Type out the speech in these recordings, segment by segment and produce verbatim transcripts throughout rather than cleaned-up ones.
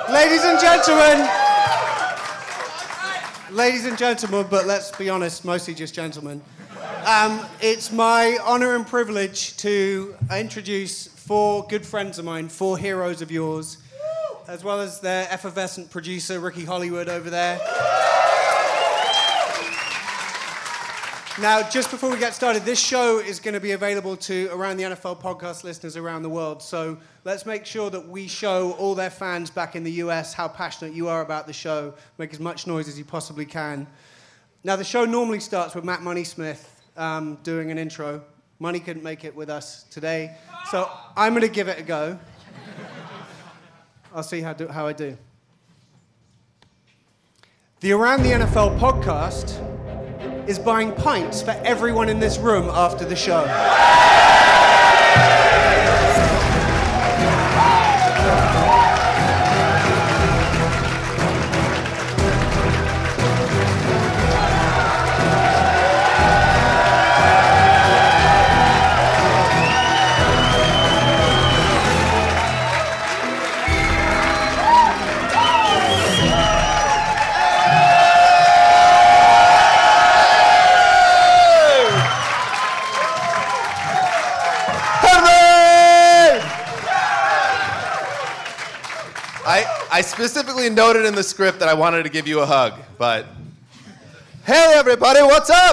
Ladies and gentlemen, ladies and gentlemen, but let's be honest, mostly just gentlemen. Um, it's my honor and privilege to introduce four good friends of mine, four heroes of yours, as well as their effervescent producer, Ricky Hollywood, over there. Now, just before we get started, this show is going to be available to Around the N F L podcast listeners around the world. So let's make sure that we show all their fans back in the U S how passionate you are about the show. Make as much noise as you possibly can. Now, the show normally starts with Matt Money Smith um, doing an intro. Money couldn't make it with us today, so I'm going to give it a go. I'll see how, do, how I do. The Around the N F L podcast is buying pints for everyone in this room after the show. I specifically noted in the script that I wanted to give you a hug, but... Hey, everybody, what's up?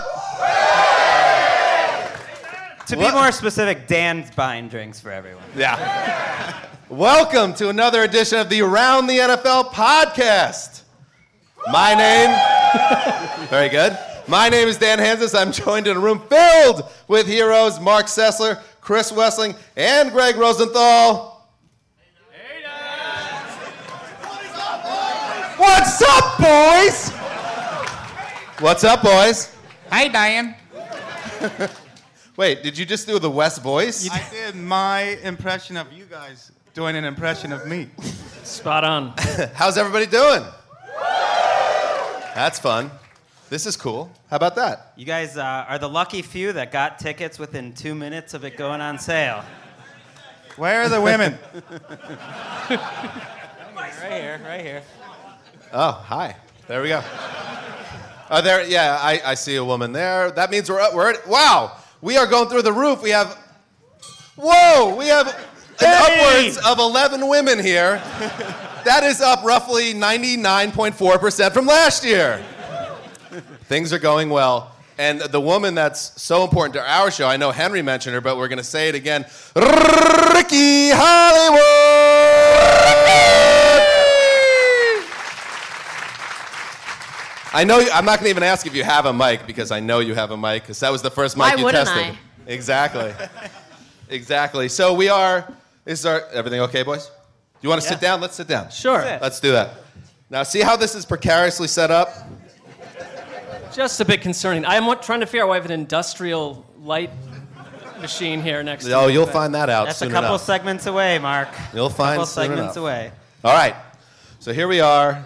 To be what? More specific, Dan's buying drinks for everyone. Yeah. Welcome to another edition of the Around the N F L podcast. My name... Very good. My name is Dan Hansis. I'm joined in a room filled with heroes Mark Sessler, Chris Wessling, and Greg Rosenthal. What's up, boys? What's up, boys? Hi, Diane. Wait, did you just do the West voice? I did my impression of you guys doing an impression of me. Spot on. How's everybody doing? That's fun. This is cool. How about that? You guys uh, are the lucky few that got tickets within two minutes of it going on sale. Where are the women? Right here, right here. Oh, hi. There we go. Oh, there. Yeah, I, I see a woman there. That means we're we're at, wow. We are going through the roof. We have whoa. We have hey! an upwards of eleven women here. That is up roughly ninety-nine point four percent from last year. Things are going well. And the woman that's so important to our show, I know Henry mentioned her, but we're going to say it again. Ricky Hollywood. I know you, I'm not going to even ask if you have a mic because I know you have a mic because that was the first mic Why you wouldn't tested. I? Exactly. Exactly. So we are. This is our. Everything okay, boys? Do you want to Yeah. sit down? Let's sit down. Sure. Let's do that. Now, see how this is precariously set up? Just a bit concerning. I'm wa- trying to figure out why I have an industrial light machine here next to me. Oh, you'll find that out That's soon a couple enough. segments away, Mark. You'll find couple soon segments enough. away. All right. So here we are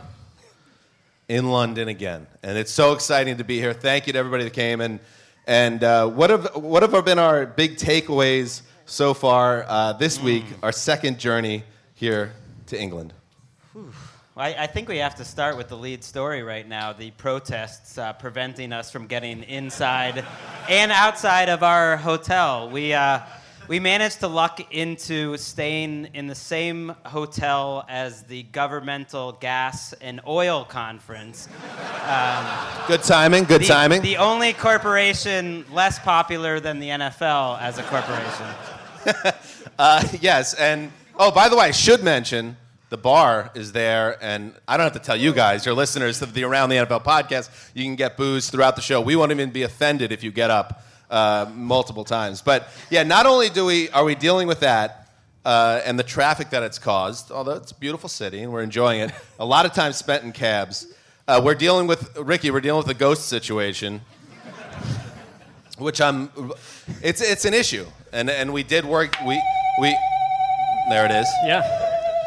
in London again, and it's so exciting to be here. Thank you to everybody that came. And and uh, what have what have been our big takeaways so far uh, this mm. week? Our second journey here to England. Whew. I, I think we have to start with the lead story right now, the protests uh, preventing us from getting inside and outside of our hotel. We uh, we managed to luck into staying in the same hotel as the Governmental Gas and Oil Conference. Um, good timing, good the, timing. The only corporation less popular than the N F L as a corporation. uh, yes, and oh, by the way, I should mention, the bar is there, and I don't have to tell you guys, your listeners of the Around the N F L podcast, you can get booze throughout the show. We won't even be offended if you get up uh, multiple times. But yeah, not only do we are we dealing with that uh, and the traffic that it's caused, although it's a beautiful city and we're enjoying it, a lot of time spent in cabs. Uh, we're dealing with, Ricky, we're dealing with the ghost situation, which I'm, it's it's an issue. And and we did work, we, we, there it is. Yeah.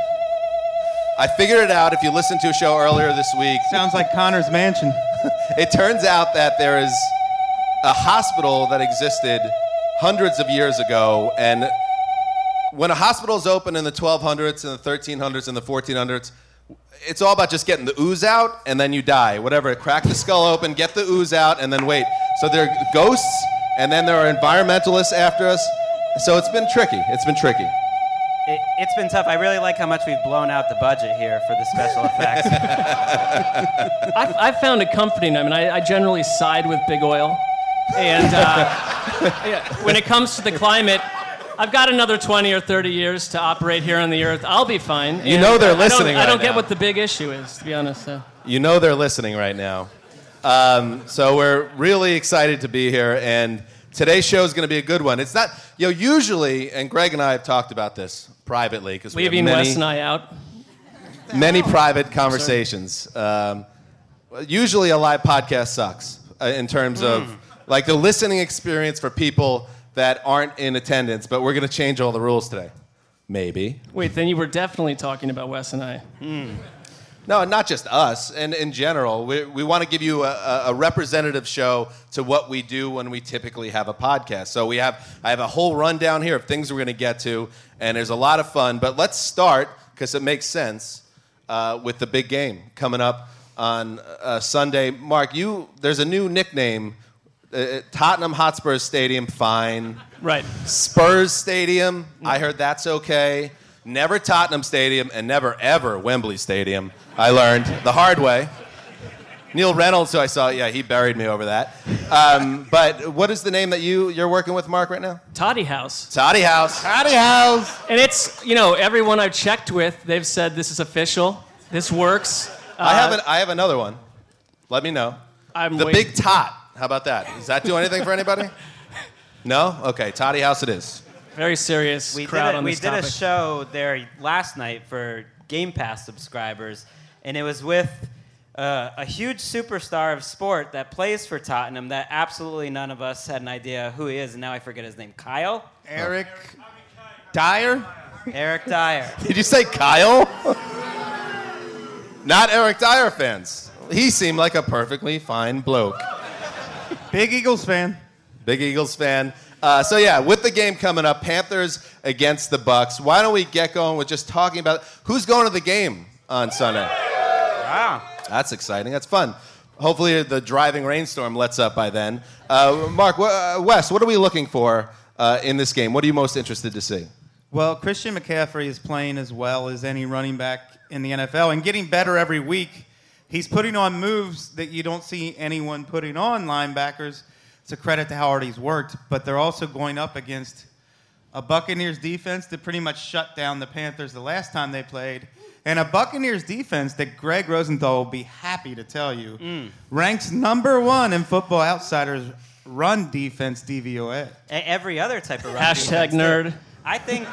I figured it out if you listened to a show earlier this week. Sounds like Connor's mansion. It turns out that there is a hospital that existed hundreds of years ago, and when a hospital is open in the twelve hundreds and the thirteen hundreds and the fourteen hundreds, it's all about just getting the ooze out, and then you die. Whatever, crack the skull open, get the ooze out, and then wait. So there are ghosts, and then there are environmentalists after us. So it's been tricky. It's been tricky. It, it's been tough. I really like how much we've blown out the budget here for the special effects. I've, I've found it comforting. I mean, I, I generally side with big oil. And uh, yeah, when it comes to the climate, I've got another twenty or thirty years to operate here on the Earth. I'll be fine. You And know they're I don't- listening I don't, right get now. what the big issue is, to be honest. So. You know they're listening right now. Um, so we're really excited to be here, and today's show is going to be a good one. It's not, you know, usually, and Greg and I have talked about this privately because we have Leaving many, Wes and I out. many private conversations. Um, usually a live podcast sucks uh, in terms Hmm. of like the listening experience for people that aren't in attendance, but we're going to change all the rules today. Maybe. Wait, then you were definitely talking about Wes and I. No, not just us, and in general. We, we want to give you a, a representative show to what we do when we typically have a podcast. So we have, I have a whole rundown here of things we're going to get to, and there's a lot of fun. But let's start, because it makes sense, uh, with the big game coming up on uh, Sunday. Mark, you there's a new nickname, uh, Tottenham Hotspur Stadium, fine. Right. Spurs Stadium, I heard that's okay. Never Tottenham Stadium, and never, ever Wembley Stadium. I learned the hard way. Neil Reynolds, who I saw, yeah, he buried me over that. Um, but what is the name that you, you're working with, Mark, right now? Toddy House. Toddy House. Howdy, house. And it's, you know, everyone I've checked with, they've said this is official. This works. I, Uh, have an, I have another one. Let me know. I'm the waiting. Big Tot. How about that? Does that do anything for anybody? No? Okay, Toddy House it is. Very serious We crowd did, a, on we this did topic. a show there last night for Game Pass subscribers, and it was with uh, a huge superstar of sport that plays for Tottenham that absolutely none of us had an idea who he is, and now I forget his name. Kyle? Eric Dyer. Eric Dyer. Did you say Kyle? Not Eric Dyer fans. He seemed like a perfectly fine bloke. Big Eagles fan. Big Eagles fan. Uh, so yeah, with the game coming up, Panthers against the Bucks. Why don't we get going with just talking about who's going to the game on Sunday? Wow. That's exciting. That's fun. Hopefully the driving rainstorm lets up by then. Uh, Mark, wh- uh, Wes, what are we looking for uh, in this game? What are you most interested to see? Well, Christian McCaffrey is playing as well as any running back in the N F L and getting better every week. He's putting on moves that you don't see anyone putting on linebackers. It's a credit to how hard he's worked, but they're also going up against a Buccaneers defense that pretty much shut down the Panthers the last time they played, and a Buccaneers defense that Greg Rosenthal will be happy to tell you Mm. ranks number one in Football Outsiders run defense D V O A. E- Every other type of run Hashtag defense, nerd. too. I think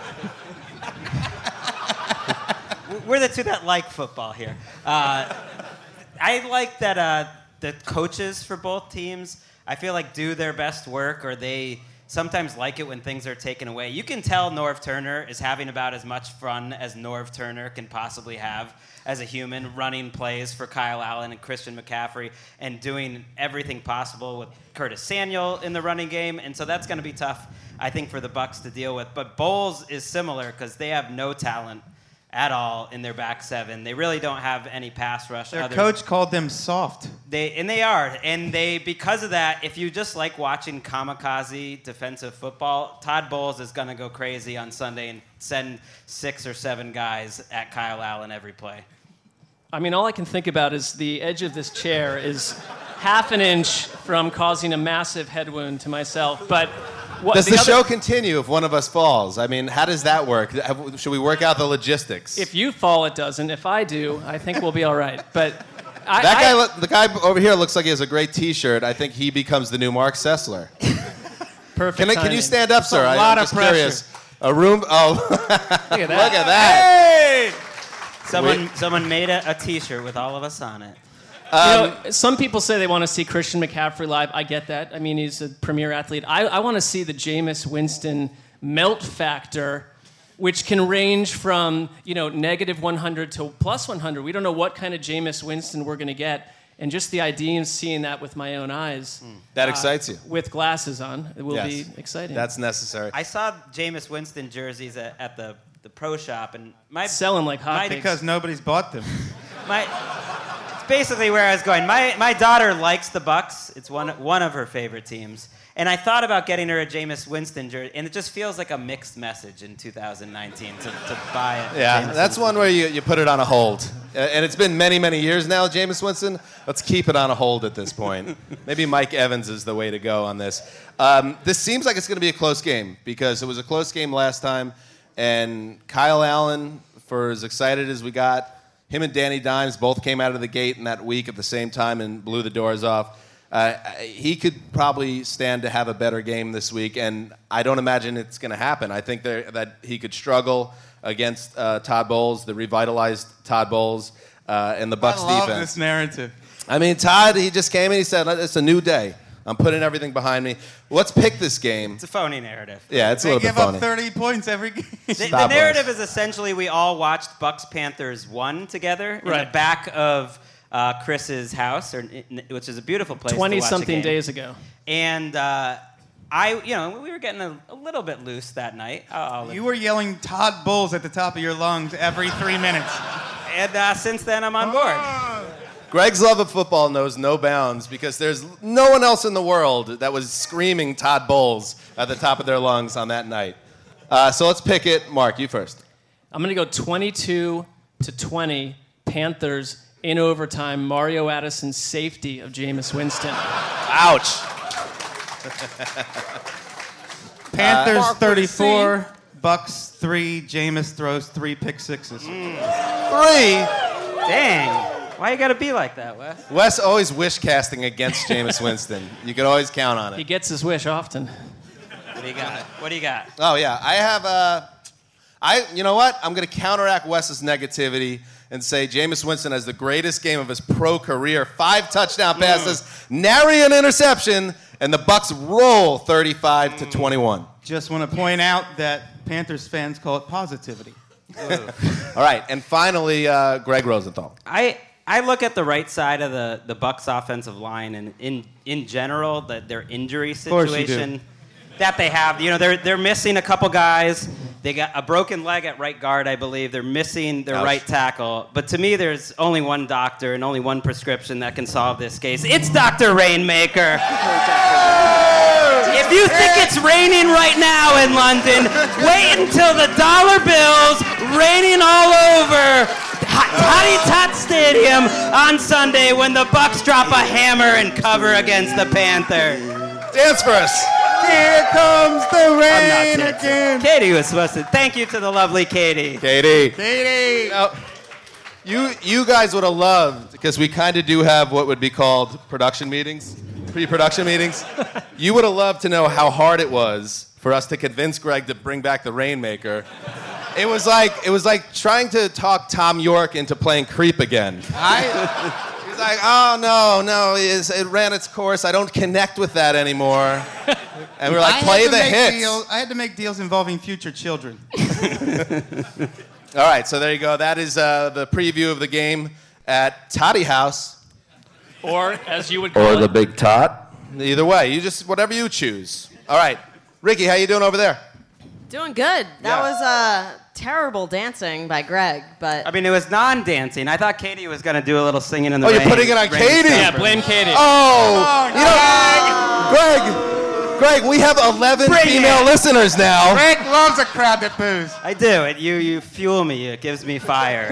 we're the two that like football here. Uh, I like that uh, the coaches for both teams, I feel like, do their best work, or they sometimes like it when things are taken away. You can tell Norv Turner is having about as much fun as Norv Turner can possibly have as a human, running plays for Kyle Allen and Christian McCaffrey and doing everything possible with Curtis Samuel in the running game. And so that's going to be tough, I think, for the Bucs to deal with. But Bowles is similar because they have no talent at all in their back seven. They really don't have any pass rush. Their other- coach called them soft. They and they are, and they because of that. If you just like watching kamikaze defensive football, Todd Bowles is going to go crazy on Sunday and send six or seven guys at Kyle Allen every play. I mean, all I can think about is the edge of this chair is half an inch from causing a massive head wound to myself. But what, Does the, other- show continue if one of us falls? I mean, how does that work? Have- Should we work out the logistics? If you fall, it doesn't. If I do, I think we'll be all right. But I, that guy, I, lo- the guy over here looks like he has a great T-shirt. I think he becomes the new Mark Sessler. perfect. Can, I, can you timing. stand up, sir? a I- lot I'm of just pressure. curious. A room. Oh, Look at that. look at that. Hey! Someone someone made a, a T-shirt with all of us on it. You know, some people say they want to see Christian McCaffrey live. I get that. I mean, he's a premier athlete. I, I want to see the Jameis Winston melt factor, which can range from, you know, negative one hundred to plus one hundred. We don't know what kind of Jameis Winston we're going to get. And just the idea of seeing that with my own eyes, That excites you. with glasses on, it will Yes. be exciting. That's necessary. I saw Jameis Winston jerseys at, at the, the the pro shop, and my Selling like my- hotcakes. Because nobody's bought them. my it's basically where I was going. My my daughter likes the Bucks. It's one one of her favorite teams. And I thought about getting her a Jameis Winston jersey, and it just feels like a mixed message in two thousand nineteen to, to buy it. Yeah, Jameis that's Winston. one where you, you put it on a hold. Uh, And it's been many, many years now, Jameis Winston. Let's keep it on a hold at this point. Maybe Mike Evans is the way to go on this. Um, this seems like it's going to be a close game because it was a close game last time. And Kyle Allen, for as excited as we got, him and Danny Dimes both came out of the gate in that week at the same time and blew the doors off. Uh, he could probably stand to have a better game this week, and I don't imagine it's going to happen. I think there, that he could struggle against uh, Todd Bowles, the revitalized Todd Bowles, uh, and the Bucs I love defense. this narrative. I mean, Todd, he just came in, he said, it's a new day. I'm putting everything behind me. Let's pick this game. It's a phony narrative. Yeah, it's a They little give bit funny. up thirty points every game. The, the Stop narrative us. is essentially we all watched Bucks Panthers one together in the Right. back of uh, Chris's house, or, which is a beautiful place. to watch a twenty-something game. days ago. And uh, I, you know, we were getting a, a little bit loose that night. I'll, I'll You were yelling Todd Bowles at the top of your lungs every three minutes. and uh, since then, I'm on board. Greg's love of football knows no bounds because there's no one else in the world that was screaming Todd Bowles at the top of their lungs on that night. Uh, so let's pick it. Mark, you first. I'm going to go twenty-two to twenty, Panthers in overtime. Mario Addison's safety of Jameis Winston. Ouch. Panthers Uh, thirty-four, Bucks three, Jameis throws three pick sixes. Three. Dang. Why you gotta be like that, Wes? Wes always wish casting against Jameis Winston. You can always count on He it. gets his wish often. What do you got? What do you got? Oh yeah, I have uh, I you know what? I'm gonna counteract Wes's negativity and say Jameis Winston has the greatest game of his pro career. Five touchdown passes, nary an interception, and the Bucks roll thirty-five to twenty-one. Just want to point out that Panthers fans call it positivity. All right, and finally, uh, Greg Rosenthal. I I look at the right side of the, the Bucks offensive line, and in in general, that their injury course you do. situation that they have. You know, they're they're missing a couple guys. They got a broken leg at right guard, I believe. They're missing their Ouch. right tackle. But to me, there's only one doctor and only one prescription that can solve this case. It's Doctor Rainmaker. If you think it's raining right now in London, wait until the dollar bills raining all over Toddy Tot Stadium on Sunday when the Bucks drop a hammer and cover against the Panthers. Dance for us. Here comes the I'm rain not again. Katie was supposed to. Thank you to the lovely Katie. Katie. Katie. Now, you you guys would have loved, because we kind of do have what would be called production meetings, pre-production meetings. You would have loved to know how hard it was for us to convince Greg to bring back the Rainmaker. It was like it was like trying to talk Tom York into playing Creep again. I, he's like, oh no, no, it's, it ran its course. I don't connect with that anymore. And we're like, I play had to the make hits. Deals, I had to make deals involving future children. All right, so there you go. That is uh, the preview of the game at Toddy House. Or, as you would call Or the it, big tot. Either way, you just whatever you choose. All right, Ricky, how you doing over there? Doing good. That Yeah. was uh, terrible dancing by Greg, but I mean, it was non-dancing. I thought Katie was going to do a little singing in the Oh, rain. you're putting it on rain Katie? yeah, stuff. blame Katie. Oh, you know, Greg, Greg, we have eleven Bring female it. listeners now. Greg loves a crowd that boos. I do. It, you, you fuel me. It gives me fire.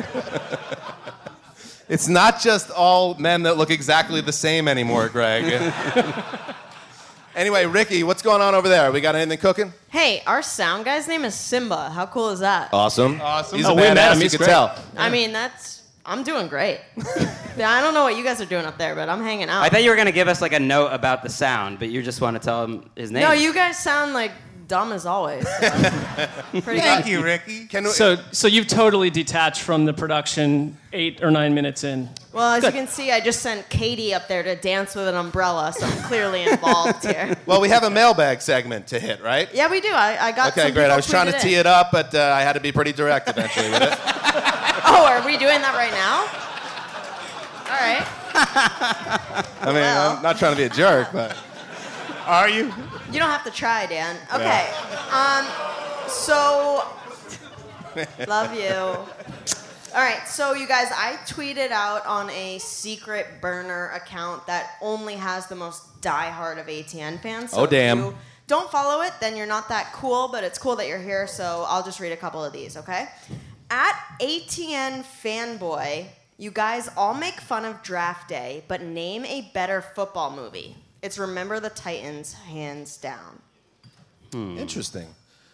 It's not just all men that look exactly the same anymore, Greg. Anyway, Ricky, what's going on over there? We got anything cooking? hey, our sound guy's name is Simba. How cool is that? Awesome. Awesome. He's Oh, a we met badass, him. you He's can great. tell. I mean, that's I'm doing great. Yeah, I don't know what you guys are doing up there, but I'm hanging out. I thought you were going to give us like a note about the sound, but you just want to tell him his name. no, you guys sound like dumb as always. So. Pretty Thank good. you, Ricky. Can we, So, so you've totally detached from the production eight or nine minutes in. Well, as Good. you can see, I just sent Katie up there to dance with an umbrella, so I'm clearly involved here. well, we have a mailbag segment to hit, right? Yeah, we do. I, I got Okay, some great. people I was trying to tweeted tee in. it up, but uh, I had to be pretty direct eventually with it. Oh, are we doing that right now? All right. I mean, Well. I'm not trying to be a jerk, but Are you? You don't have to try, Dan. Okay. Um, so Love you. All right, so you guys, I tweeted out on a secret burner account that only has the most diehard of A T N fans. So Oh, damn. If you don't follow it, then you're not that cool, but it's cool that you're here, so I'll just read a couple of these, okay? At A T N Fanboy, you guys all make fun of Draft Day, but name a better football movie. It's Remember the Titans, hands down. Hmm. Interesting.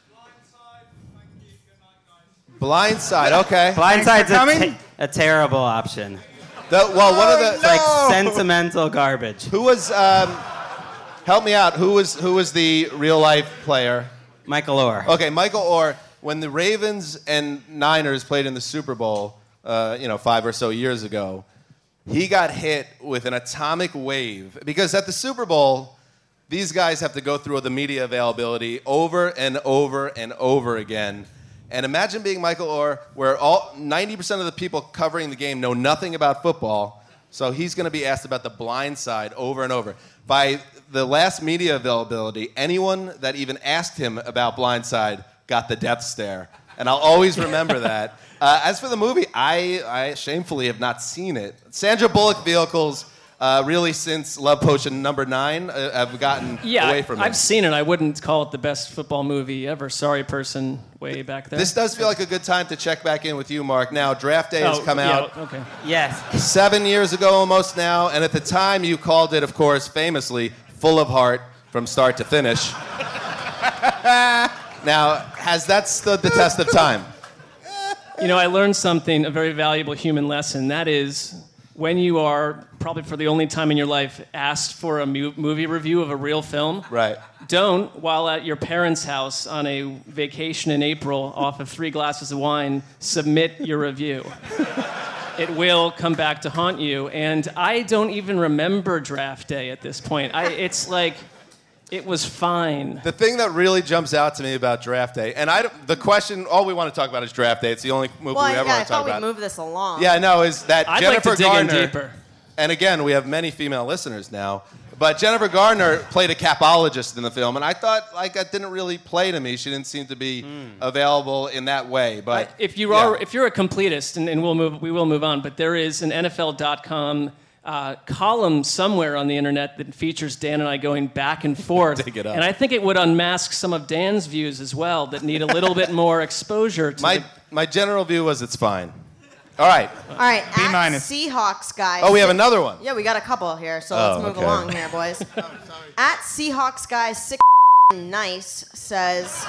Blindside, okay. Blindside's a, coming. te- a terrible option. The, well, one of the It's like sentimental garbage. who was um, help me out. Who was who was the real life player? Michael Orr. Okay, Michael Orr. When the Ravens and Niners played in the Super Bowl, uh, you know, five or so years ago, he got hit with an atomic wave because at the Super Bowl, these guys have to go through the media availability over and over and over again. And imagine being Michael Orr, where all ninety percent of the people covering the game know nothing about football, so he's going to be asked about the blind side over and over. By the last media availability, anyone that even asked him about Blindside got the death stare. And I'll always remember that. Uh, as for the movie, I, I shamefully have not seen it. Sandra Bullock vehicles, uh, really since Love Potion number nine, uh, have gotten Yeah, away from it. I've seen it. I wouldn't call it the best football movie ever. Sorry, person way back there. This does feel like a good time to check back in with you, Mark. Now, Draft Day has Oh, come yeah, out Okay. Yes. seven years ago almost now, and at the time you called it, of course, famously, full of heart from start to finish. Now, has that stood the test of time? You know, I learned something, a very valuable human lesson. That is, when you are, probably for the only time in your life, asked for a mu- movie review of a real film, Right. don't, while at your parents' house on a vacation in April off of three glasses of wine, submit your review. It will come back to haunt you. And I don't even remember Draft Day at this point. I, it's like, it was fine. The thing that really jumps out to me about Draft Day, and I, don't- the question, all we want to talk about is Draft Day. It's the only movie Well, we ever yeah, I want to talk thought we'd about. move this along. Yeah, no, is that I'd Jennifer like to dig Garner, in deeper. And again, we have many female listeners now, but Jennifer Garner played a capologist in the film, and I thought like that didn't really play to me. She didn't seem to be available in that way. But If you yeah. are, if you're a completist, and, and we'll move, we will move on. But there is an N F L dot com uh, column somewhere on the internet that features Dan and I going back and forth. Dig it up. And I think it would unmask some of Dan's views as well that need a little bit more exposure to. my the, my general view was it's fine. All right. All right, B at minus. Seahawks, guys. Oh, we have another one. Yeah, we got a couple here, so Oh, let's move okay. along here, boys. At Seahawks, guys, six nice says,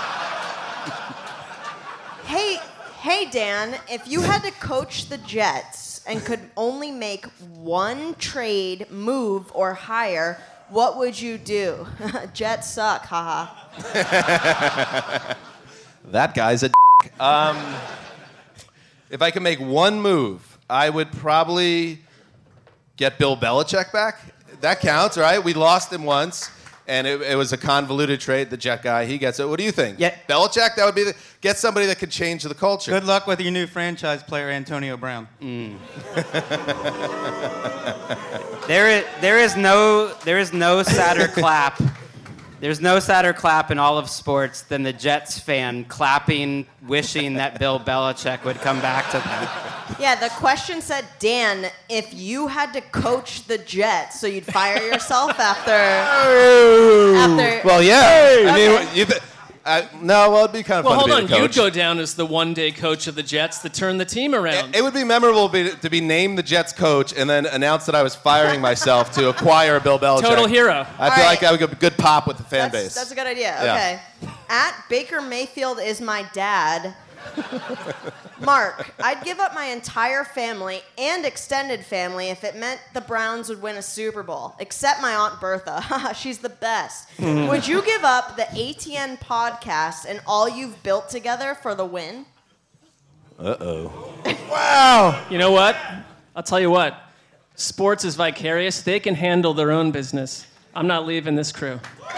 "Hey, hey, Dan, if you had to coach the Jets and could only make one trade, move, or hire, what would you do? Jets suck, haha." That guy's a d- um, If I could make one move, I would probably get Bill Belichick back. That counts, right? We lost him once, and it, it was a convoluted trade. The Jet guy, he gets it. What do you think? Yeah. Belichick, that would be the, get somebody that could change the culture. Good luck with your new franchise player, Antonio Brown. There is, there is no there is no sadder clap. There's no sadder clap in all of sports than the Jets fan clapping, wishing that Bill Belichick would come back to them. Yeah, the question said, Dan, if you had to coach the Jets, so you'd fire yourself after. after Well, yeah. I mean, Okay. you, uh, no, well, it'd be kind of well, fun hold to on. be the You'd coach. go down as the one-day coach of the Jets to turn the team around. It, it would be memorable be, to be named the Jets coach and then announce that I was firing myself to acquire Bill Belichick. Total hero. I All feel right. like I would get a good pop with the fan that's, base. that's a good idea. Yeah. Okay. At Baker Mayfield is my dad. Mark, I'd give up my entire family and extended family if it meant the Browns would win a Super Bowl, except my Aunt Bertha. She's the best. Would you give up the A T N podcast and all you've built together for the win? Uh-oh. Wow. You know what? I'll tell you what. Sports is vicarious. They can handle their own business. I'm not leaving this crew.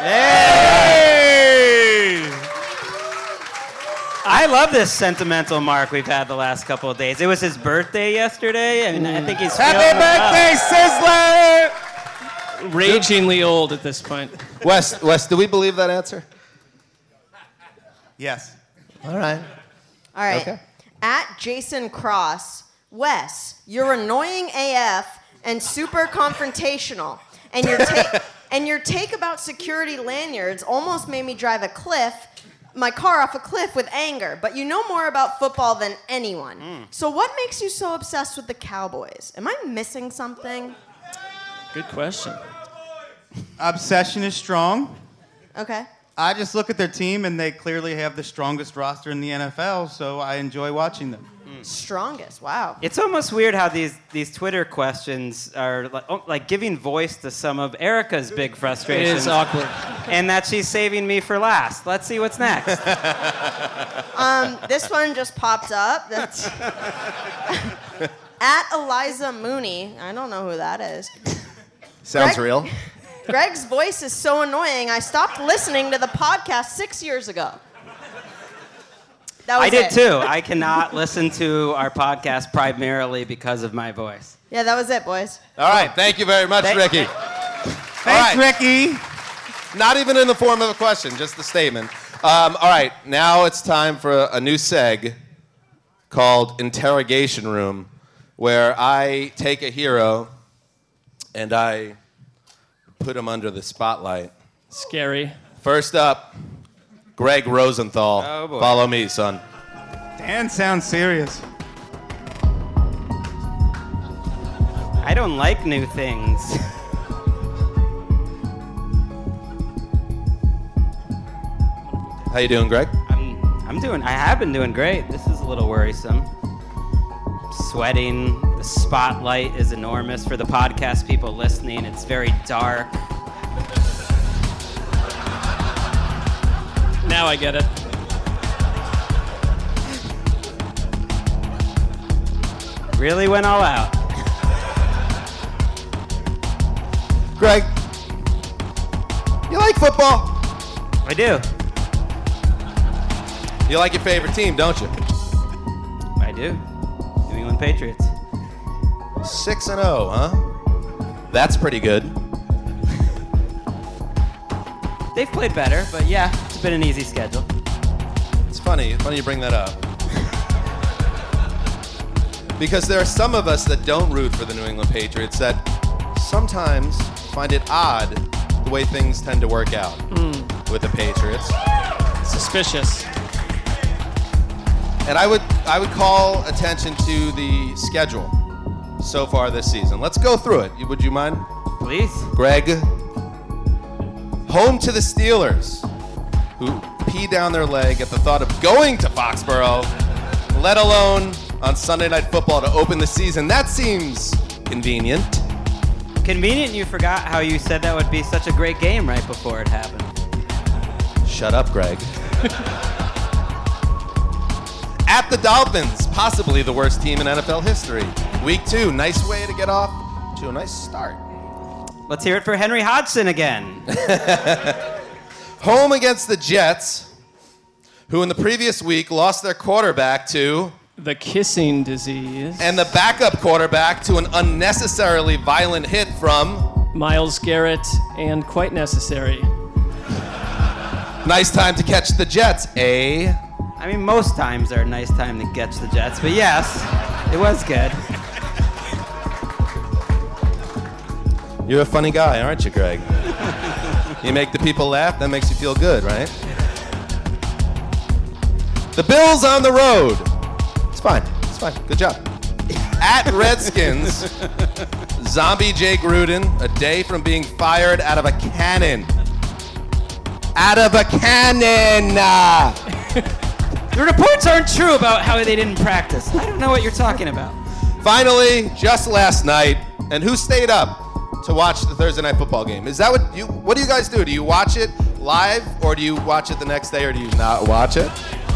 I love this sentimental Mark we've had the last couple of days. It was his birthday yesterday, and I think he's feeling Happy birthday, Sizzler! Ragingly old at this point. Wes, Wes, do we believe that answer? Yes. All right. All right. Okay. At Jason Cross, Wes, you're annoying A F and super confrontational. And your, ta- and your take about security lanyards almost made me drive a cliff, my car off a cliff with anger. But you know more about football than anyone. Mm. So what makes you so obsessed with the Cowboys? Am I missing something? Good question. Obsession is strong. Okay. I just look at their team, and they clearly have the strongest roster in the N F L, so I enjoy watching them. Mm. Strongest, wow. It's almost weird how these, these Twitter questions are like, oh, like giving voice to some of Erica's big frustrations. It is awkward. And that she's saving me for last. Let's see what's next. um, this one just popped up. That's at Eliza Mooney. I don't know who that is. Sounds Greg- real. Greg's voice is so annoying, I stopped listening to the podcast six years ago. That was I did it. too. I cannot listen to our podcast primarily because of my voice. Yeah, that was it, boys. All right. Thank you very much, Thank- Ricky. Thanks, right. Ricky. Not even in the form of a question, just a statement. Um, all right. Now it's time for a new seg called Interrogation Room, where I take a hero and I put him under the spotlight. Scary. First up, Greg Rosenthal. Oh, boy. Follow me, son. Dan sounds serious. I don't like new things. How you doing, Greg? I'm, I'm doing, I have been doing great. This is a little worrisome. Sweating. The spotlight is enormous for the podcast people listening. It's very dark. Now I get it. Really went all out. Greg, you like football? I do. You like your favorite team, don't you? I do. New England Patriots. Six and oh, huh? That's pretty good. They've played better, but yeah, it's been an easy schedule. It's funny. Funny you bring that up. Because there are some of us that don't root for the New England Patriots that sometimes find it odd the way things tend to work out Mm. with the Patriots. Suspicious. And I would I would call attention to the schedule so far this season. Let's go through it. Would you mind? Please. Greg, home to the Steelers, who pee down their leg at the thought of going to Foxborough, let alone on Sunday Night Football to open the season. That seems convenient. Convenient you forgot how you said that would be such a great game right before it happened. Shut up, Greg. At the Dolphins, possibly the worst team in N F L history. Week two, nice way to get off to a nice start. Let's hear it for Henry Hodgson again. Home against the Jets, who in the previous week lost their quarterback to, The kissing disease. and the backup quarterback to an unnecessarily violent hit from. Myles Garrett and quite necessary. Nice time to catch the Jets, eh? I mean, most times are a nice time to catch the Jets, but yes, it was good. You're a funny guy, aren't you, Greg? You make the people laugh, that makes you feel good, right? The Bills on the road. It's fine. It's fine. Good job. At Redskins, zombie Jay Gruden, a day from being fired out of a cannon. Out of a cannon! The reports aren't true about how they didn't practice. I don't know what you're talking about. Finally, just last night, and who stayed up to watch the Thursday Night Football game? Is that what you, what do you guys do? Do you watch it live, or do you watch it the next day, or do you not watch it?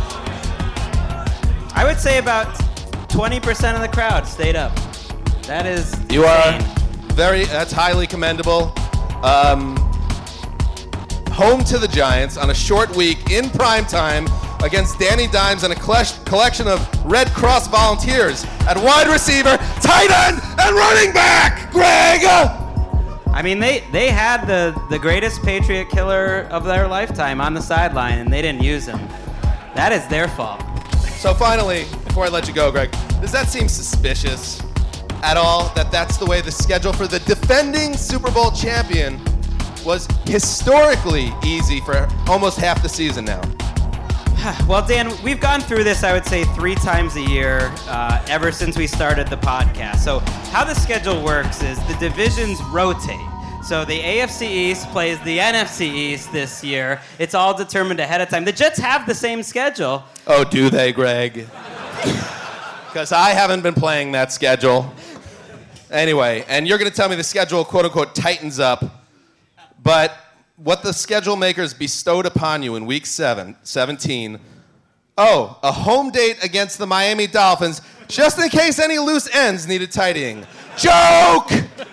I would say about twenty percent of the crowd stayed up. That is You are insane. very, that's highly commendable. Um, home to the Giants on a short week in prime time against Danny Dimes and a collect- collection of Red Cross volunteers at wide receiver, tight end, and running back, Greg! I mean, they, they had the, the greatest Patriot killer of their lifetime on the sideline, and they didn't use him. That is their fault. So finally, before I let you go, Greg, does that seem suspicious at all that that's the way the schedule for the defending Super Bowl champion was historically easy for almost half the season now? Well, Dan, we've gone through this, I would say, three times a year uh, ever since we started the podcast. So how the schedule works is the divisions rotate. So the A F C East plays the N F C East this year. It's all determined ahead of time. The Jets have the same schedule. Oh, do they, Greg? Because I haven't been playing that schedule. Anyway, and you're going to tell me the schedule, quote-unquote, tightens up. But what the schedule makers bestowed upon you in week seven, seventeen, oh, a home date against the Miami Dolphins, just in case any loose ends needed tidying. Joke!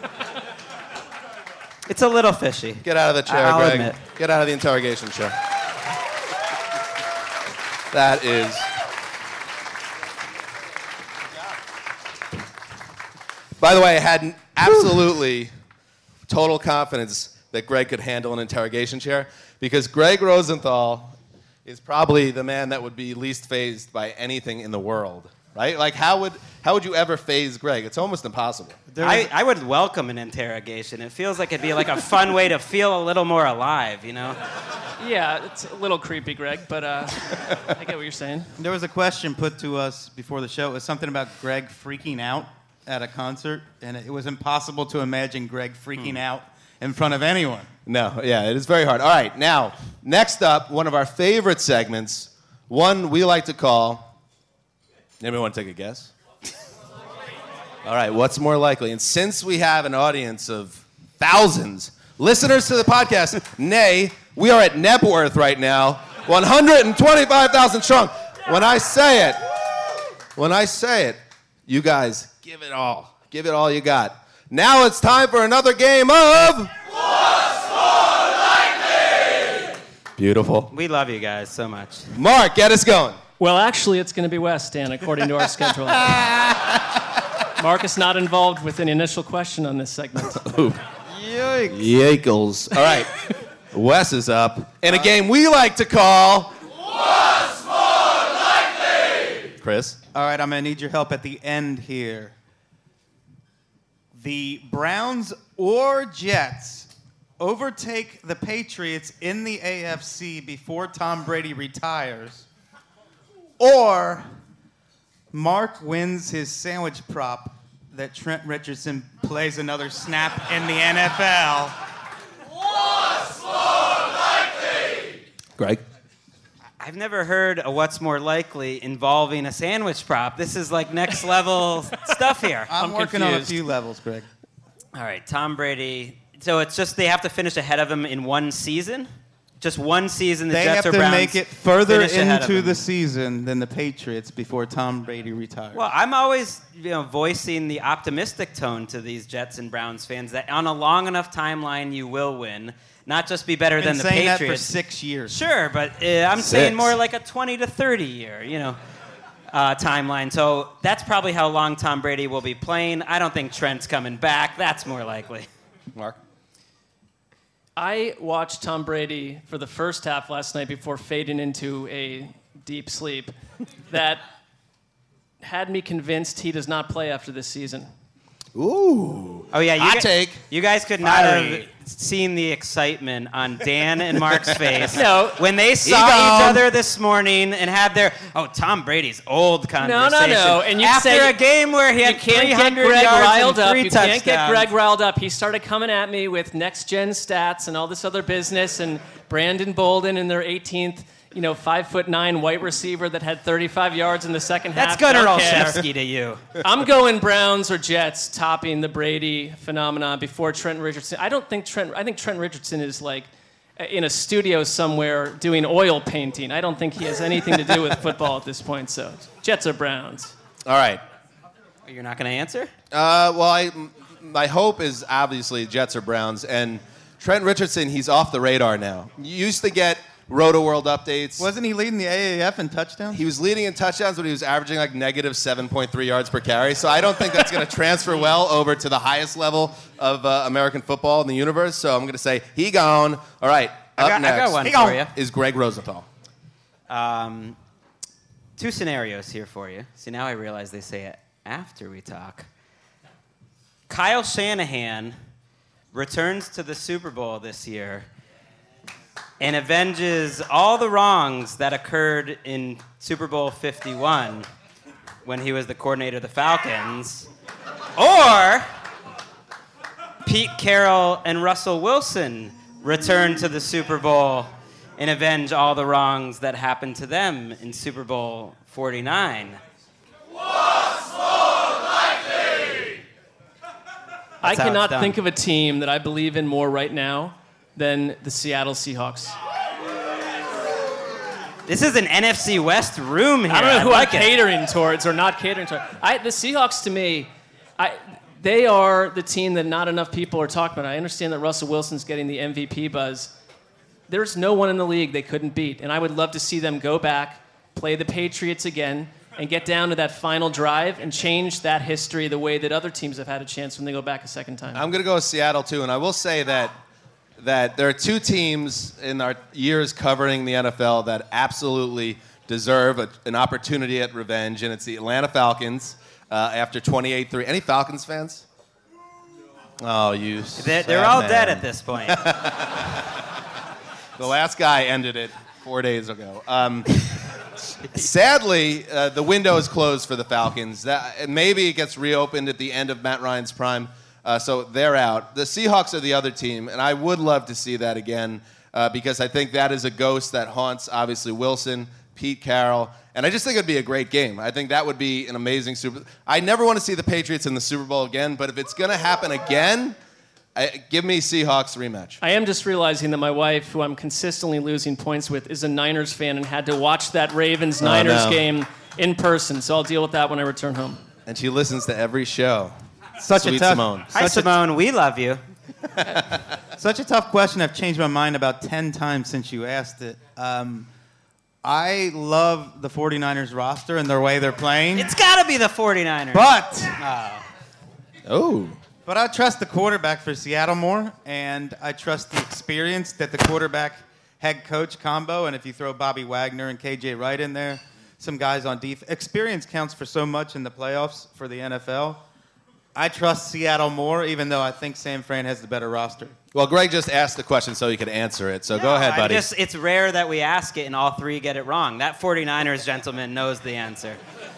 It's a little fishy. Get out of the chair, I'll Greg. admit. Get out of the interrogation chair. That is... By the way, I had absolutely total confidence that Greg could handle an interrogation chair because Greg Rosenthal is probably the man that would be least fazed by anything in the world, right? Like, how would how would you ever faze Greg? It's almost impossible. I, I would welcome an interrogation. It feels like it'd be like a fun way to feel a little more alive, you know? Yeah, it's a little creepy, Greg, but uh, I get what you're saying. There was a question put to us before the show. It was something about Greg freaking out at a concert, and it was impossible to imagine Greg freaking Hmm. out in front of anyone. No, yeah, it is very hard. All right, now, next up, one of our favorite segments, one we like to call, anybody want to take a guess? All right, what's more likely? And since we have an audience of thousands, listeners to the podcast, nay, we are at Nebworth right now, one hundred twenty-five thousand strong. When I say it, when I say it, you guys give it all. Give it all you got. Now it's time for another game of... What's More Likely? Beautiful. We love you guys so much. Mark, get us going. Well, actually, it's going to be Wes, Dan, according to our schedule. Mark is not involved with an initial question on this segment. Yikes. Yikels. All right. Wes is up. In a game we like to call... What's More Likely? Chris? All right, I'm going to need your help at the end here. The Browns or Jets overtake the Patriots in the A F C before Tom Brady retires, or Mark wins his sandwich prop that Trent Richardson plays another snap in the N F L. What's more likely? Greg? I've never heard a what's more likely involving a sandwich prop. This is like next level stuff here. I'm, I'm working on a confused. few levels, Greg. All right, Tom Brady. So it's just they have to finish ahead of him in one season? Just one season the They Jets have or to Browns make it further finish ahead of into him. the season than the Patriots before Tom Brady retires. Well, I'm always, you know, voicing the optimistic tone to these Jets and Browns fans that on a long enough timeline you will win, not just be better I've than been the saying Patriots. that for six years. Sure, but uh, I'm Six. saying more like a twenty to thirty year, you know, uh, timeline. So that's probably how long Tom Brady will be playing. I don't think Trent's coming back. That's more likely. Mark? I watched Tom Brady for the first half last night before fading into a deep sleep that had me convinced he does not play after this season. Ooh. Oh yeah, you Hot gu- take. You guys could not Fiery. have seen the excitement on Dan and Mark's face No. when they saw Ego. each other this morning and had their oh Tom Brady's old conversation. No, no, no. And you after say- a game where he You had can't three get hundred Greg yards riled and up. three You touchdowns. can't get Greg riled up. He started coming at me with next-gen stats and all this other business and Brandon Bolden and their eighteenth, you know, five foot nine white receiver that had thirty-five yards in the second That's half. Gunnar Don't care. Olszewski to you. I'm going Browns or Jets topping the Brady phenomenon before Trent Richardson. I don't think Trent. I think Trent Richardson is like in a studio somewhere doing oil painting. I don't think he has anything to do with football at this point. So Jets or Browns. All right. You're not going to answer? Uh, well, I, m- my hope is obviously Jets or Browns. And Trent Richardson, he's off the radar now. You used to get Roto World updates. Wasn't he leading the A A F in touchdowns? He was leading in touchdowns, but he was averaging like negative seven point three yards per carry. So I don't think that's going to transfer well over to the highest level of uh, American football in the universe. So I'm going to say he gone. All right, I up got, next I got one He for gone. you. is Greg Rosenthal. Um, two scenarios here for you. See, now I realize they say it after we talk. Kyle Shanahan returns to the Super Bowl this year and avenges all the wrongs that occurred in Super Bowl fifty-one when he was the coordinator of the Falcons. Or Pete Carroll and Russell Wilson return to the Super Bowl and avenge all the wrongs that happened to them in Super Bowl forty-nine. What's more likely? I That's how cannot it's done. think of a team that I believe in more right now than the Seattle Seahawks. This is an N F C West room here. I don't know who like I'm it. catering towards or not catering towards. I, the Seahawks, to me, I, they are the team that not enough people are talking about. I understand that Russell Wilson's getting the M V P buzz. There's no one in the league they couldn't beat, and I would love to see them go back, play the Patriots again, and get down to that final drive and change that history the way that other teams have had a chance when they go back a second time. I'm going to go with Seattle, too, and I will say that that there are two teams in our years covering the N F L that absolutely deserve a, an opportunity at revenge, and it's the Atlanta Falcons uh, after twenty-eight three. Any Falcons fans? Oh, you They're, they're sad all man. dead at this point. The last guy ended it four days ago. Um, sadly, uh, the window is closed for the Falcons. That, and maybe it gets reopened at the end of Matt Ryan's prime, uh, so they're out. The Seahawks are the other team, and I would love to see that again uh, because I think that is a ghost that haunts, obviously, Wilson, Pete Carroll, and I just think it would be a great game. I think that would be an amazing Super I never want to see the Patriots in the Super Bowl again, but if it's going to happen again, I, give me Seahawks rematch. I am just realizing that my wife, who I'm consistently losing points with, is a Niners fan and had to watch that Ravens-Niners Oh, no. game in person, so I'll deal with that when I return home. And she listens to every show. Such Sweet a tough, Simone. Hi, such a, Simone. We love you. such a tough question. I've changed my mind about ten times since you asked it. Um, I love the 49ers roster and their way they're playing. It's got to be the 49ers. But Oh. But I trust the quarterback for Seattle more, and I trust the experience that the quarterback head coach combo, and if you throw Bobby Wagner and K J Wright in there, some guys on defense. Experience counts for so much in the playoffs for the N F L. I trust Seattle more, even though I think San Fran has the better roster. Well, Greg just asked the question so he could answer it, so go ahead, I buddy. Just, it's rare that we ask it and all three get it wrong. That 49ers gentleman knows the answer.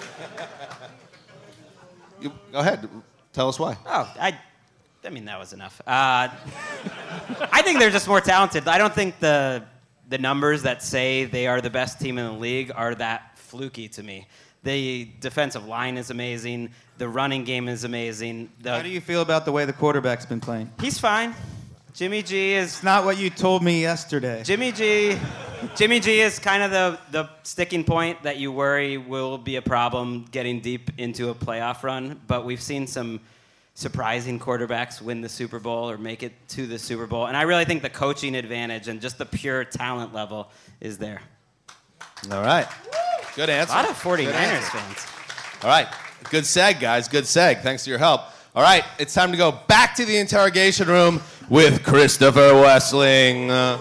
You, go ahead. Tell us why. Oh, I, I mean, that was enough. Uh, I think they're just more talented. I don't think the the numbers that say they are the best team in the league are that fluky to me. The defensive line is amazing. The running game is amazing. The, How do you feel about the way the quarterback's been playing? He's fine. Jimmy G is It's not what you told me yesterday. Jimmy G. Jimmy G is kind of the, the sticking point that you worry will be a problem getting deep into a playoff run. But we've seen some surprising quarterbacks win the Super Bowl or make it to the Super Bowl. And I really think the coaching advantage and just the pure talent level is there. All right. Good A answer. lot of 49ers Good answer. fans. All right. Good seg, guys. Good seg. Thanks for your help. All right. It's time to go back to the interrogation room with Christopher Wessling. Uh,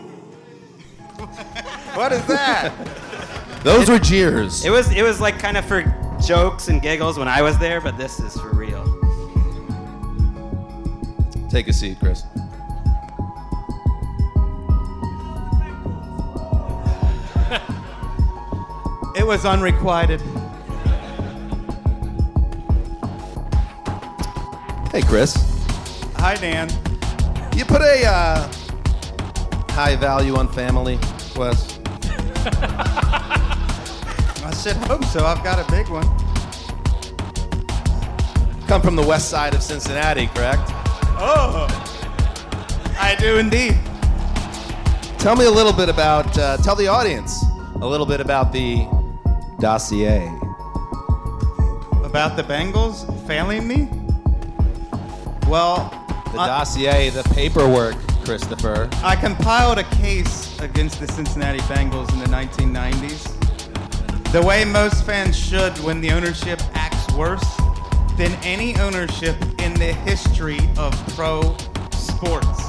What is that? those were jeers. It was, it was like kind of for jokes and giggles when I was there, but this is for real. Take a seat, Chris. It was unrequited. Hey, Chris. Hi, Dan. You put a uh, high value on family, Wes? I should hope so. I've got a big one. Come from the west side of Cincinnati, correct? Oh, I do indeed. Tell me a little bit about, uh, tell the audience a little bit about the dossier. About the Bengals failing me? Well, The I- dossier, the paperwork, Christopher. I compiled a case against the Cincinnati Bengals in the nineteen nineties. The way most fans should when the ownership acts worse than any ownership in the history of pro sports.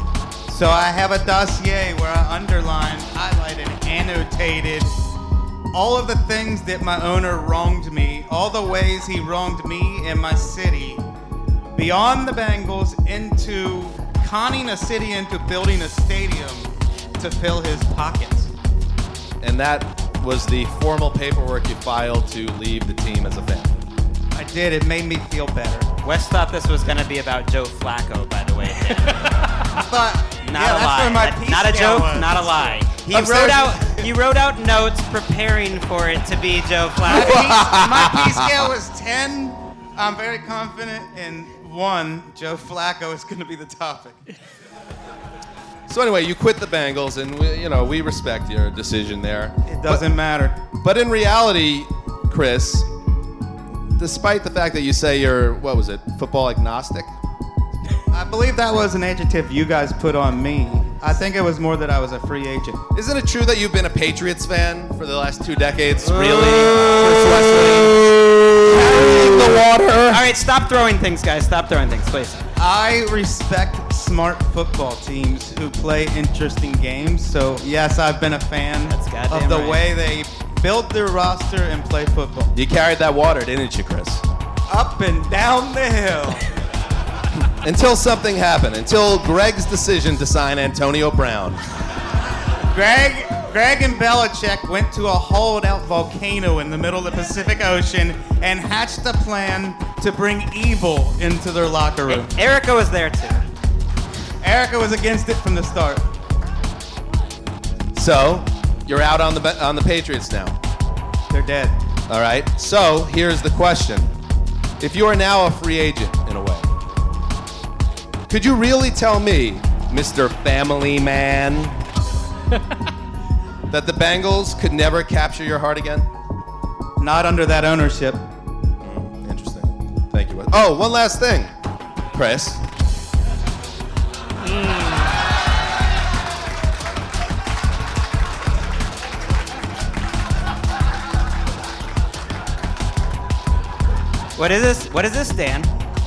So I have a dossier where I underlined, highlighted, annotated all of the things that my owner wronged me, all the ways he wronged me and my city, beyond the Bengals into conning a city into building a stadium to fill his pockets. And that was the formal paperwork you filed to leave the team as a fan. I did. It made me feel better. Wes thought this was going to be about Joe Flacco, by the way. But Not yeah, a that's lie. where my That- peace not a scale joke, was. not a lie. He I'm wrote serious. out he wrote out notes preparing for it to be Joe My Flacco. peace, my peace scale was ten. I'm very confident in one. Joe Flacco is going to be the topic. So anyway, you quit the Bengals, and we, you know we respect your decision there. It doesn't matter. But in reality, Chris, despite the fact that you say you're, what was it, football agnostic? I believe that was an adjective you guys put on me. I think it was more that I was a free agent. Isn't it true that you've been a Patriots fan for the last two decades? Really? Chris Wesley? Carrying the water. All right, stop throwing things, guys. Stop throwing things, please. I respect smart football teams who play interesting games. So yes, I've been a fan That's goddamn of the right. way they build their roster and play football. You carried that water, didn't you, Chris? Up and down the hill. Until something happened. Until Greg's decision to sign Antonio Brown. Greg, Greg and Belichick went to a hollowed-out volcano in the middle of the Pacific Ocean and hatched a plan to bring evil into their locker room. Erica was there too. Erica was against it from the start. So, you're out on the Be- on the Patriots now. They're dead. All right. So, here's the question. If you are now a free agent, in a way, could you really tell me, Mister Family Man, that the Bengals could never capture your heart again? Not under that ownership. Interesting. Thank you. Oh, one last thing, Chris. What is this? What is this, Dan?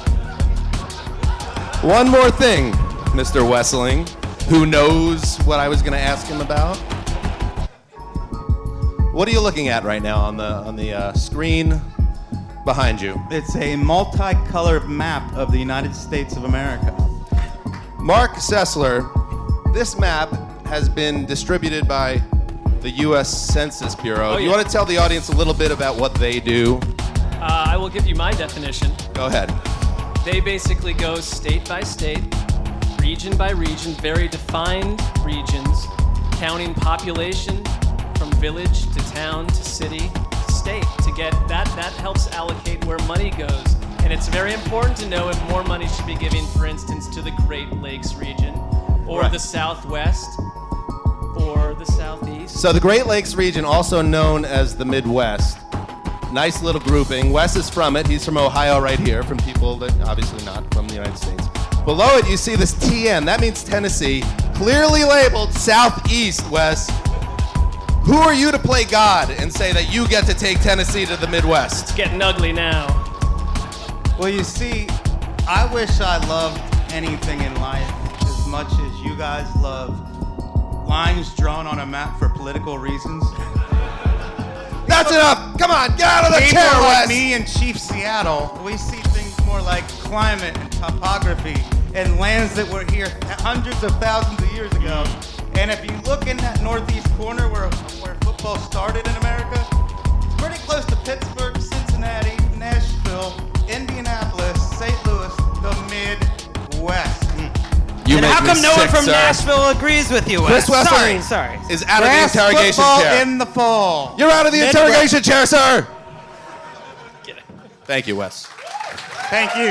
One more thing, Mister Wessling, who knows what I was going to ask him about. What are you looking at right now on the on the uh, screen behind you? It's a multicolored map of the United States of America. Mark Sessler, this map has been distributed by the U S Census Bureau. Oh, Do you yeah. want to tell the audience a little bit about what they do? Uh, I will give you my definition. Go ahead. They basically go state by state, region by region, very defined regions, counting population from village to town to city to state. To get that, that helps allocate where money goes. And it's very important to know if more money should be given, for instance, to the Great Lakes region, or Right. the Southwest, or the Southeast. So the Great Lakes region, also known as the Midwest, nice little grouping. Wes is from it. He's from Ohio right here, from people that obviously not from the United States. Below it, you see this T N. That means Tennessee, clearly labeled Southeast, Wes. Who are you to play God and say that you get to take Tennessee to the Midwest? It's getting ugly now. Well, you see, I wish I loved anything in life as much as you guys love lines drawn on a map for political reasons. That's enough. Come on, get out of the People chair, like Wes. me and Chief Seattle, we see things more like climate and topography and lands that were here hundreds of thousands of years ago. And if you look in that northeast corner where, where football started in America, it's pretty close to Pittsburgh, Cincinnati, Nashville, Indianapolis, Saint Louis, the Midwest. You and make how me come no one sick, from sir. Nashville agrees with you, Chris Wes? Wessling Sorry, sorry. is out Grass of the interrogation football chair. in the fall. You're out of the Midwest. interrogation chair, sir. Thank you, Wes. Thank you.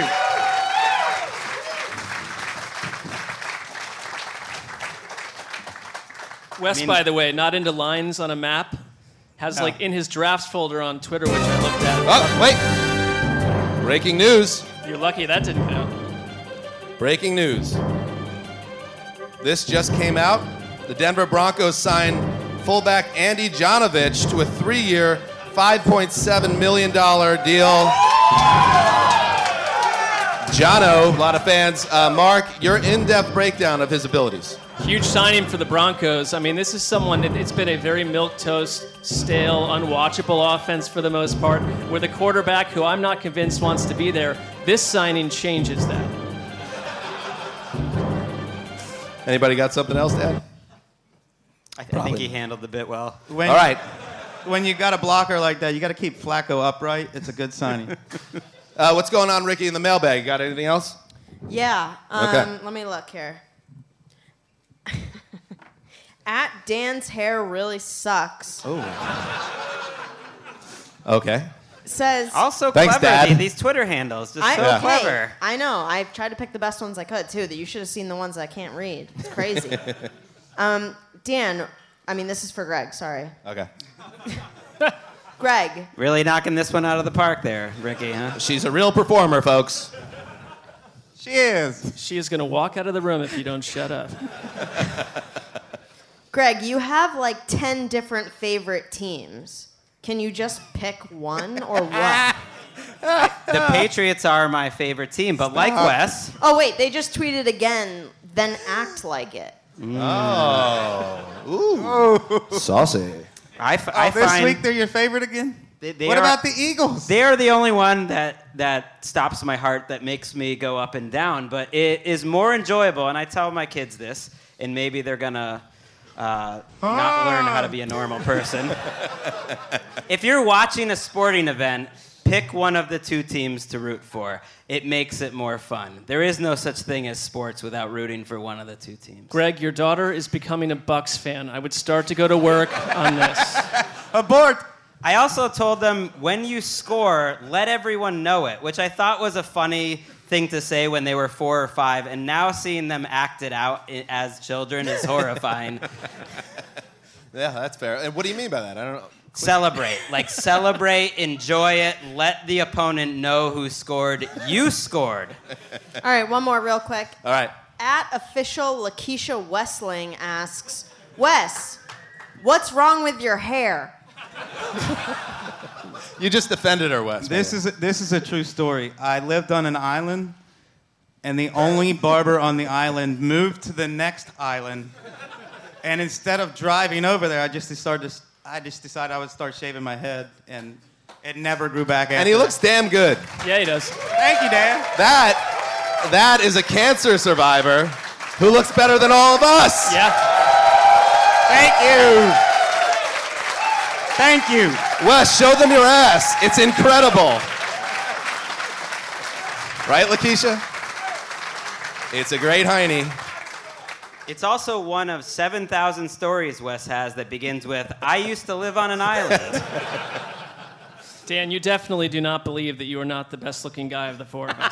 Wes, mean- by the way, not into lines on a map, has like in his drafts folder on Twitter, which I looked at. Oh, wait. Breaking news. You're lucky that didn't count. Breaking news. This just came out. The Denver Broncos signed fullback Andy Janovich to a three-year, five point seven million dollars deal. Jono, a lot of fans. Uh, Mark, your in-depth breakdown of his abilities. Huge signing for the Broncos. I mean, this is someone, it, it's been a very milquetoast stale, unwatchable offense for the most part, with a quarterback who I'm not convinced wants to be there. This signing changes that. Anybody got something else to add? I, th- I think he handled the bit well. When, All right. When you got a blocker like that, you got to keep Flacco upright. It's a good signing. Uh, what's going on, Ricky, in the mailbag? You got anything else? Yeah. Um, Okay. Let me look here. At Dan's hair really sucks. Okay. Says Also Thanks, clever, Dad. the- these Twitter handles. Just I, so Yeah. hey, clever. I know. I tried to pick the best ones I could too. That you should have seen the ones that I can't read. It's crazy. um, Dan, I mean this is for Greg. Sorry, Okay. Greg. Really knocking this one out of the park there, Ricky, huh? She's a real performer, folks. She is. She is going to walk out of the room if you don't shut up. Greg, you have like ten different favorite teams. Can you just pick one or what? The Patriots are my favorite team, but like Wes, Oh wait, they just tweeted again. Then act like it. Oh. Ooh. Saucy. I, f- Oh, I this find week they're your favorite again? they, they What are, about the Eagles? They are the only one that that stops my heart, that makes me go up and down. But it is more enjoyable, and I tell my kids this, and maybe they're gonna uh, not learn how to be a normal person. If you're watching a sporting event, pick one of the two teams to root for. It makes it more fun. There is no such thing as sports without rooting for one of the two teams. Greg, your daughter is becoming a Bucks fan. I would start to go to work on this. Abort. I also told them, when you score, let everyone know it, which I thought was a funny thing to say when they were four or five, and now seeing them act it out i- as children is horrifying. Yeah, that's fair. And what do you mean by that? I don't know. Celebrate. Like, celebrate, enjoy it, let the opponent know who scored. You scored. All right, one more real quick. All right. At official Lakeisha Westling asks, Wes, what's wrong with your hair? You just defended her, Wes. This is a, this is a true story. I lived on an island, and the only barber on the island moved to the next island. And instead of driving over there, I just started. To, I just decided I would start shaving my head, and it never grew back. After And he looks damn good. Yeah, he does. Thank you, Dan. That, that is a cancer survivor who looks better than all of us. Yeah. Thank you. Thank you. Wes, show them your ass. It's incredible. Right, Lakeisha? It's a great hiney. It's also one of seven thousand stories Wes has that begins with, I used to live on an island. Dan, you definitely do not believe that you are not the best-looking guy of the four of us.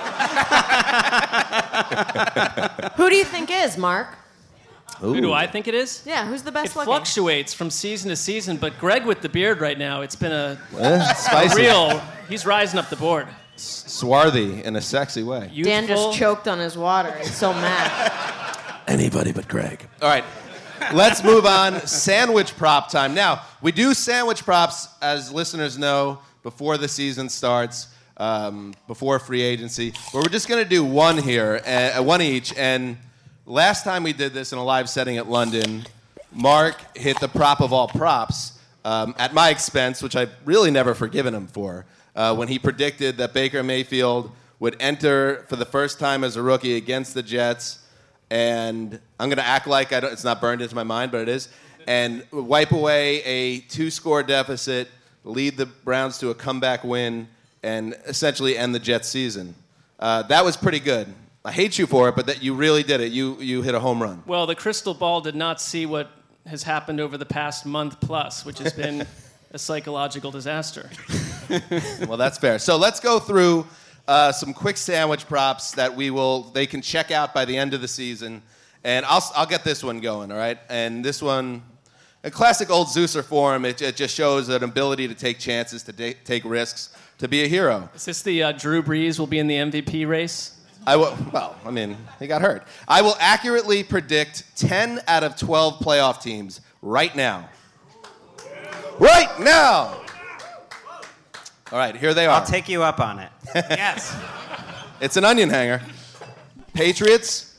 Who do you think is, Mark? Who do I think it is? Yeah, who's the It best looking? fluctuates from season to season, but Greg with the beard right now, it's been a, Eh, a spicy. real, he's rising up the board. Swarthy in a sexy way. Dan Youthful. just choked on his water. He's so mad. Anybody but Greg. All right, let's move on. Sandwich prop time. Now, we do sandwich props, as listeners know, before the season starts, um, before free agency. But we're just going to do one here, uh, one each. And last time we did this in a live setting at London, Mark hit the prop of all props um, at my expense, which I've really never forgiven him for, uh, when he predicted that Baker Mayfield would enter for the first time as a rookie against the Jets. And I'm going to act like I don't, it's not burned into my mind, but it is, and wipe away a two-score deficit, lead the Browns to a comeback win, and essentially end the Jets season. Uh, that was pretty good. I hate you for it, but that you really did it. You, you hit a home run. Well, the crystal ball did not see what has happened over the past month plus, which has been a psychological disaster. Well, that's fair. So let's go through uh, some quick sandwich props that we will, they can check out by the end of the season. And I'll, I'll get this one going, all right? And this one, a classic old Zeuser form, it, it just shows an ability to take chances, to da- take risks, to be a hero. Is this the uh, Drew Brees will be in the M V P race? I will, well, I mean, he got hurt. I will accurately predict ten out of twelve playoff teams right now. Right now! All right, here they are. I'll take you up on it. Yes. It's an onion hanger. Patriots,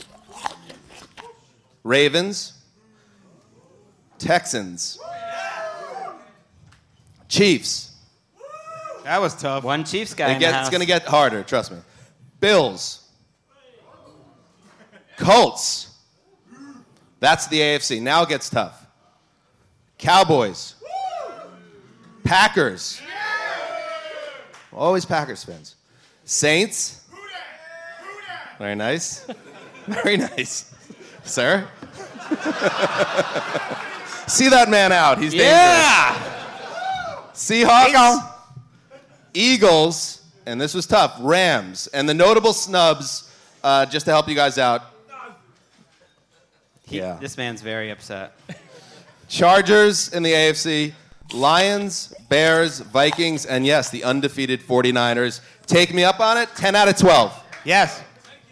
Ravens, Texans, Chiefs. That was tough. One Chiefs guy It in gets- the house. it's going to get harder, trust me. Bills. Colts. That's the A F C. Now it gets tough. Cowboys. Packers. Always Packers fans. Saints. Very nice. Very nice. Sir? See that man out. He's Yeah! dangerous. Seahawks. Eagles. And this was tough. Rams. And the notable snubs, uh, just to help you guys out. He- Yeah. This man's very upset. Chargers in the A F C, Lions, Bears, Vikings, and yes, the undefeated forty-niners. Take me up on it, ten out of twelve. Yes.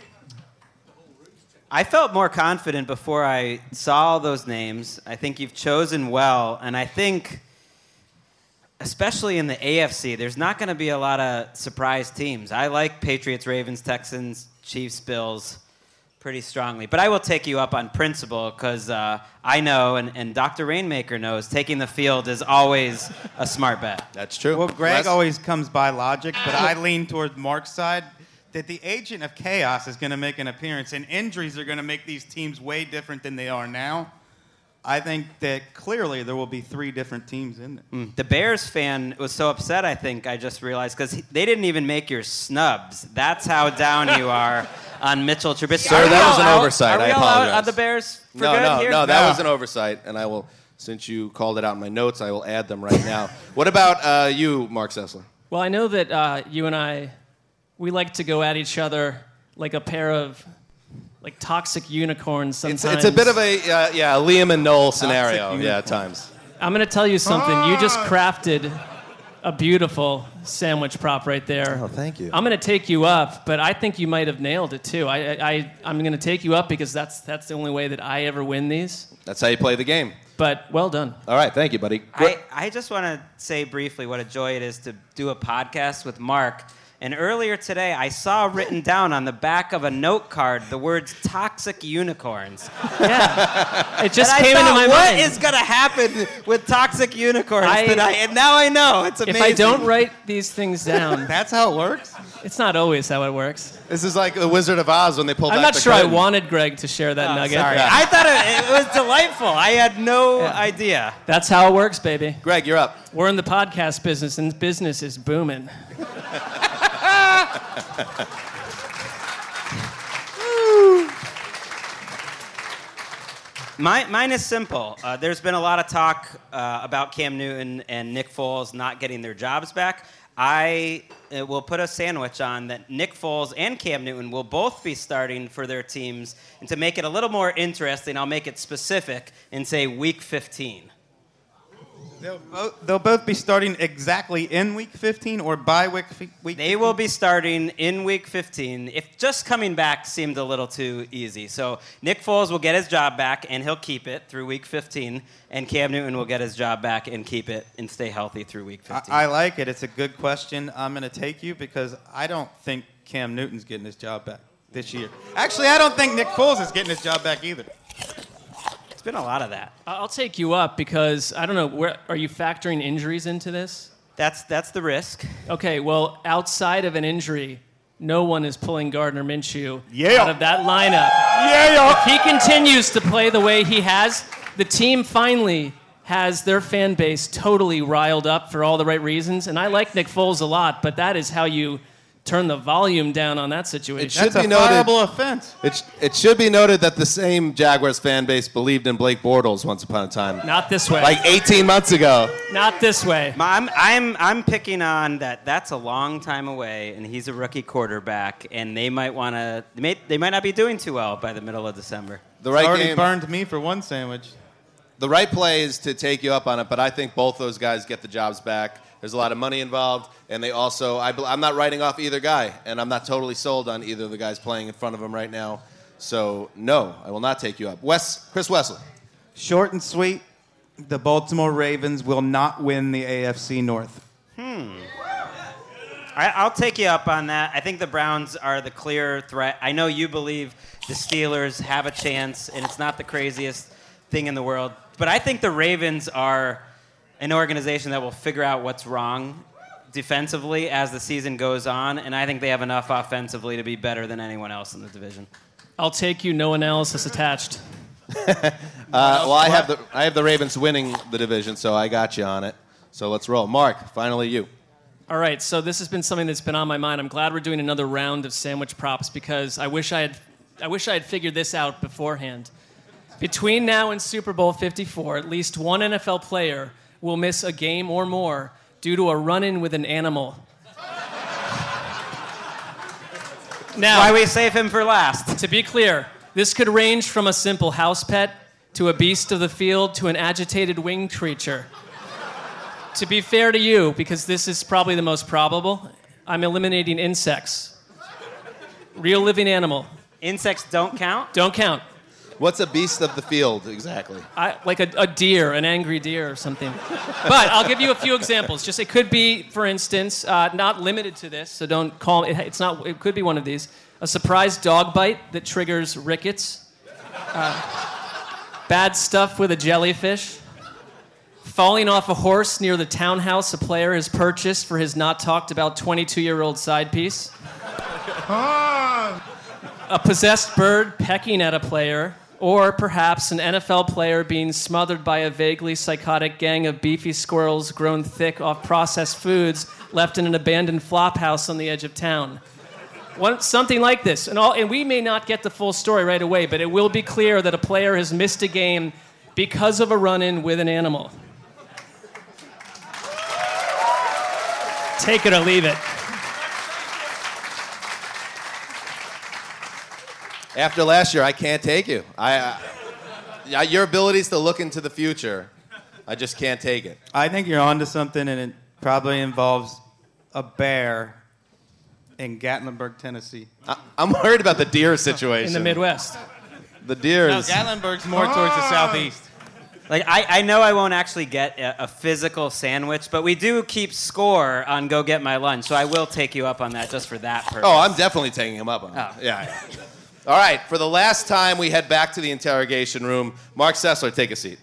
I felt more confident before I saw all those names. I think you've chosen well, and I think, especially in the A F C, there's not going to be a lot of surprise teams. I like Patriots, Ravens, Texans, Chiefs, Bills pretty strongly. But I will take you up on principle because uh, I know, and, and Doctor Rainmaker knows, taking the field is always a smart bet. That's true. Well, Greg Wes? always comes by logic, but I lean towards Mark's side that the agent of chaos is going to make an appearance, and injuries are going to make these teams way different than they are now. I think that clearly there will be three different teams in there. Mm. The Bears fan was so upset, I think, I just realized, because they didn't even make your snubs. That's how down you are on Mitchell Trubisky. Sir, Are we that all was an out? oversight. Are I we all out apologize. on the Bears for no, good no, here? no, that No. was an oversight, and I will, since you called it out in my notes, I will add them right now. What about uh, you, Mark Sessler? Well, I know that uh, you and I, we like to go at each other like a pair of like toxic unicorns It's, sometimes. it's a bit of a, uh, yeah, a Liam and Noel scenario, unicorn. yeah, at times. I'm going to tell you something. You Ah. just crafted a beautiful sandwich prop right there. Oh, thank you. I'm going to take you up, but I think you might have nailed it too. I, I, I I'm going to take you up because that's that's the only way that I ever win these. That's how you play the game. But well done. All right, thank you, buddy. I, I just want to say briefly what a joy it is to do a podcast with Mark. And earlier today, I saw written down on the back of a note card the words toxic unicorns. Yeah. It just and came I into thought, my what mind. is going to happen with toxic unicorns I- tonight? And now I know. It's amazing. If I don't write these things down, That's how it works? it's not always how it works. This is like the Wizard of Oz when they pulled I'm back not the sure I curtain. wanted Greg to share that Oh, nugget. sorry. I thought it, it was delightful. I had no idea. That's how it works, baby. Greg, you're up. We're in the podcast business, and business is booming. My, mine is simple. Uh, there's been a lot of talk uh, about Cam Newton and Nick Foles not getting their jobs back. I uh, will put a sandwich on that Nick Foles and Cam Newton will both be starting for their teams. And to make it a little more interesting, I'll make it specific and say week fifteen. They'll both, they'll both be starting exactly in week fifteen or by week fi- week. They will be starting in week fifteen. If just coming back seemed a little too easy. So Nick Foles will get his job back, and he'll keep it through week fifteen. And Cam Newton will get his job back and keep it and stay healthy through week I, fifteen. I like it. It's a good question. I'm going to take you because I don't think Cam Newton's getting his job back this year. Actually, I don't think Nick Foles is getting his job back either. It's been a lot of that. I'll take you up because I don't know. Where are you factoring injuries into this? That's that's the risk. Okay, well, outside of an injury, no one is pulling Gardner Minshew Yeah. out of that lineup. Yeah, If he continues to play the way he has, the team finally has their fan base totally riled up for all the right reasons. And I like Nick Foles a lot, but that is how you turn the volume down on that situation. Should That's a be noted- fireable offense. It, sh- it should be noted that the same Jaguars fan base believed in Blake Bortles once upon a time. Not this way. Like eighteen months ago. Not this way. I'm I'm I'm picking on that. That's a long time away, and he's a rookie quarterback, and they might want to. They, may, they might not be doing too well by the middle of December. The right Already game, burned me for one sandwich. the right play is to take you up on it, but I think both those guys get the jobs back. There's a lot of money involved, and they also, I, bel- I'm not writing off either guy, and I'm not totally sold on either of the guys playing in front of him right now. So, no, I will not take you up. Wes, Chris Wesley. Short and sweet, the Baltimore Ravens will not win the A F C North. I, I'll take you up on that. I think the Browns are the clear threat. I know you believe the Steelers have a chance, and it's not the craziest thing in the world. But I think the Ravens are an organization that will figure out what's wrong defensively as the season goes on, and I think they have enough offensively to be better than anyone else in the division. I'll take you, no analysis attached. uh, well, I have the I have the Ravens winning the division, so I got you on it. So let's roll. Mark, finally you. All right, so this has been something that's been on my mind. I'm glad we're doing another round of sandwich props because I wish I had I wish I had figured this out beforehand. Between now and Super Bowl fifty-four, at least one N F L player will miss a game or more due to a run-in with an animal. Now, why we save him for last? To be clear, this could range from a simple house pet to a beast of the field to an agitated winged creature. To be fair to you, because this is probably the most probable, I'm eliminating insects. Real living animal. Insects don't count? Don't count. What's a beast of the field, exactly? I, like a, a deer, an angry deer or something. But I'll give you a few examples. Just it could be, for instance, uh, not limited to this, so don't call it. It's not. It could be one of these: a surprise dog bite that triggers rickets, uh, bad stuff with a jellyfish, falling off a horse near the townhouse a player has purchased for his not talked about twenty-two-year-old side piece, a possessed bird pecking at a player. Or perhaps an N F L player being smothered by a vaguely psychotic gang of beefy squirrels grown thick off processed foods left in an abandoned flop house on the edge of town. One, something like this. And, all, and we may not get the full story right away, but it will be clear that a player has missed a game because of a run-in with an animal. Take it or leave it. After last year, I can't take you. I, uh, your abilities to look into the future, I just can't take it. I think you're onto something, and it probably involves a bear in Gatlinburg, Tennessee. I, I'm worried about the deer situation. In the Midwest. The deer No, is... Gatlinburg's more towards the southeast. Like, I, I know I won't actually get a, a physical sandwich, but we do keep score on Go Get My Lunch, so I will take you up on that just for that purpose. Oh, I'm definitely taking him up on it. Oh. Yeah, yeah. All right, for the last time, we head back to the interrogation room. Mark Sessler, take a seat.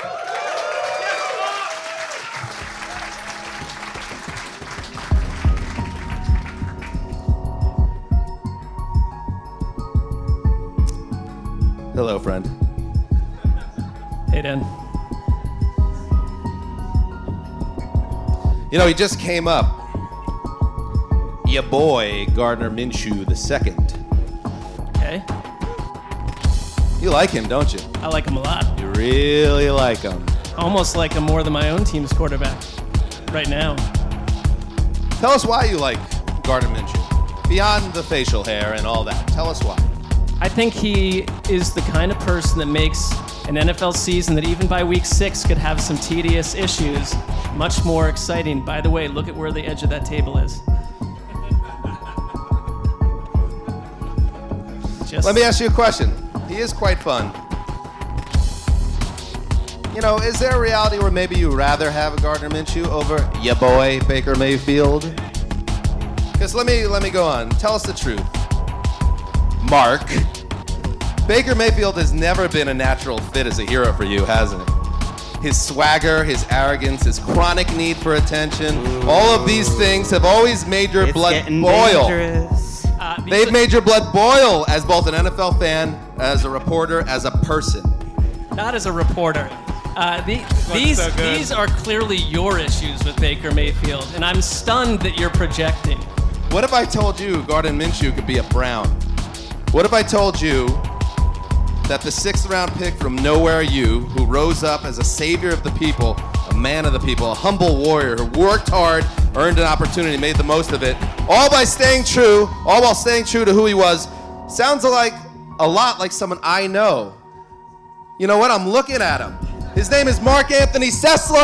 Hello, friend. Hey, Dan. You know, he just came up. Ya boy, Gardner Minshew the second. Okay. You like him, don't you? I like him a lot. You really like him. Almost like him more than my own team's quarterback right now. Tell us why you like Gardner Minshew. Beyond the facial hair and all that. Tell us why. I think he is the kind of person that makes an N F L season that even by week six could have some tedious issues much more exciting. By the way, look at where the edge of that table is. Just Let me ask you a question. He is quite fun. You know, is there a reality where maybe you rather have a Gardner Minshew over ya boy Baker Mayfield? Because let me let me go on. Tell us the truth. Mark, Baker Mayfield has never been a natural fit as a hero for you, hasn't it? His swagger, his arrogance, his chronic need for attention, Ooh. all of these things have always made your it's blood boil. Dangerous. Uh, They've made your blood boil as both an N F L fan, as a reporter, as a person. Not as a reporter. Uh, the, these so good. these are clearly your issues with Baker Mayfield, and I'm stunned that you're projecting. What if I told you Gardner Minshew could be a Brown? What if I told you that the sixth round pick from Nowhere U, who rose up as a savior of the people, a man of the people, a humble warrior who worked hard, earned an opportunity, made the most of it, all by staying true, all while staying true to who he was, sounds like a lot like someone I know. You know what? I'm looking at him. His name is Mark Anthony Sessler!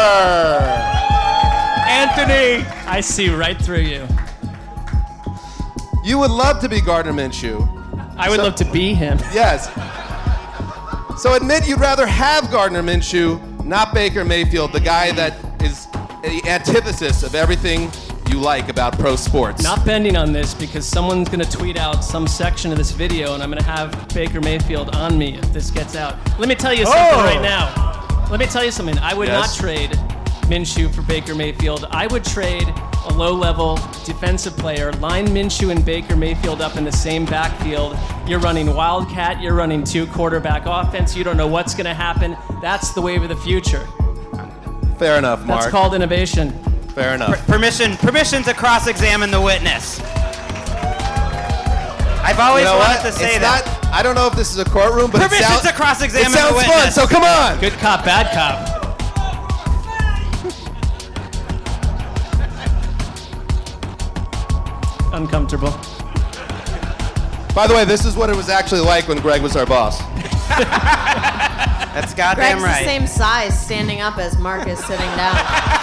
Anthony! I see right through you. You would love to be Gardner Minshew. I would So- love to be him. Yes. So admit you'd rather have Gardner Minshew, not Baker Mayfield, the guy that is the antithesis of everything you like about pro sports. Not bending on this because someone's going to tweet out some section of this video and I'm going to have Baker Mayfield on me if this gets out. Let me tell you something Oh. right now. Let me tell you something. I would Yes. not trade Minshew for Baker Mayfield. I would trade a low-level defensive player, line Minshew and Baker Mayfield up in the same backfield. You're running Wildcat, you're running two-quarterback offense. You don't know what's going to happen. That's the wave of the future. Fair enough, Mark. That's called innovation. Fair enough. Per- permission, permission to cross-examine the witness. I've always You know wanted what? to say it's that. Not, I don't know if this is a courtroom, but Permission it sounds, to cross-examine it the sounds witness. fun, so come on. Good cop, bad cop. Uncomfortable. By the way, this is what it was actually like when Greg was our boss. That's goddamn Greg's right. the same size standing up as Mark is sitting down.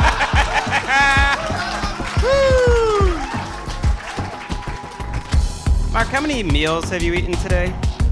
Mark, how many meals have you eaten today?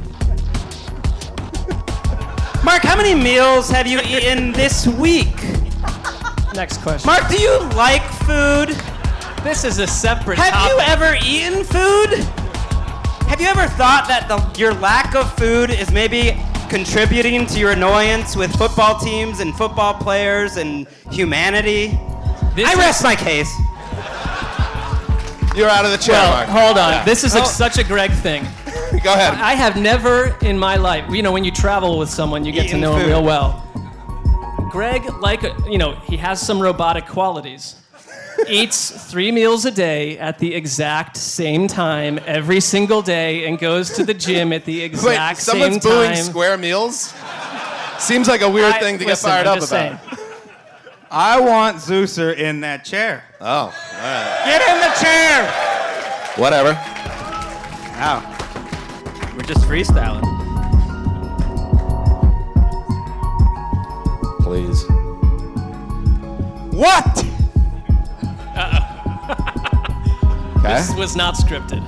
Mark, how many meals have you eaten this week? Next question. Mark, do you like food? This is a separate Have topic. you ever eaten food? Have you ever thought that the, your lack of food is maybe contributing to your annoyance with football teams and football players and humanity? This I is- rest my case. You're out of the chair, Well, Mark. hold on. This is a, Oh. such a Greg thing. Go ahead. I have never in my life, you know, when you travel with someone, you get Eaten to know him food. real well. Greg, like, you know, he has some robotic qualities. Eats three meals a day at the exact same time every single day and goes to the gym at the Wait, exact someone's same booing time. square meals? Seems like a weird I- thing to listen, get fired I'm up just about. saying. I want Zeuser in that chair. Oh, all right. Get in the chair. Whatever. Wow. We're just freestyling. Please. What? Okay. This was not scripted.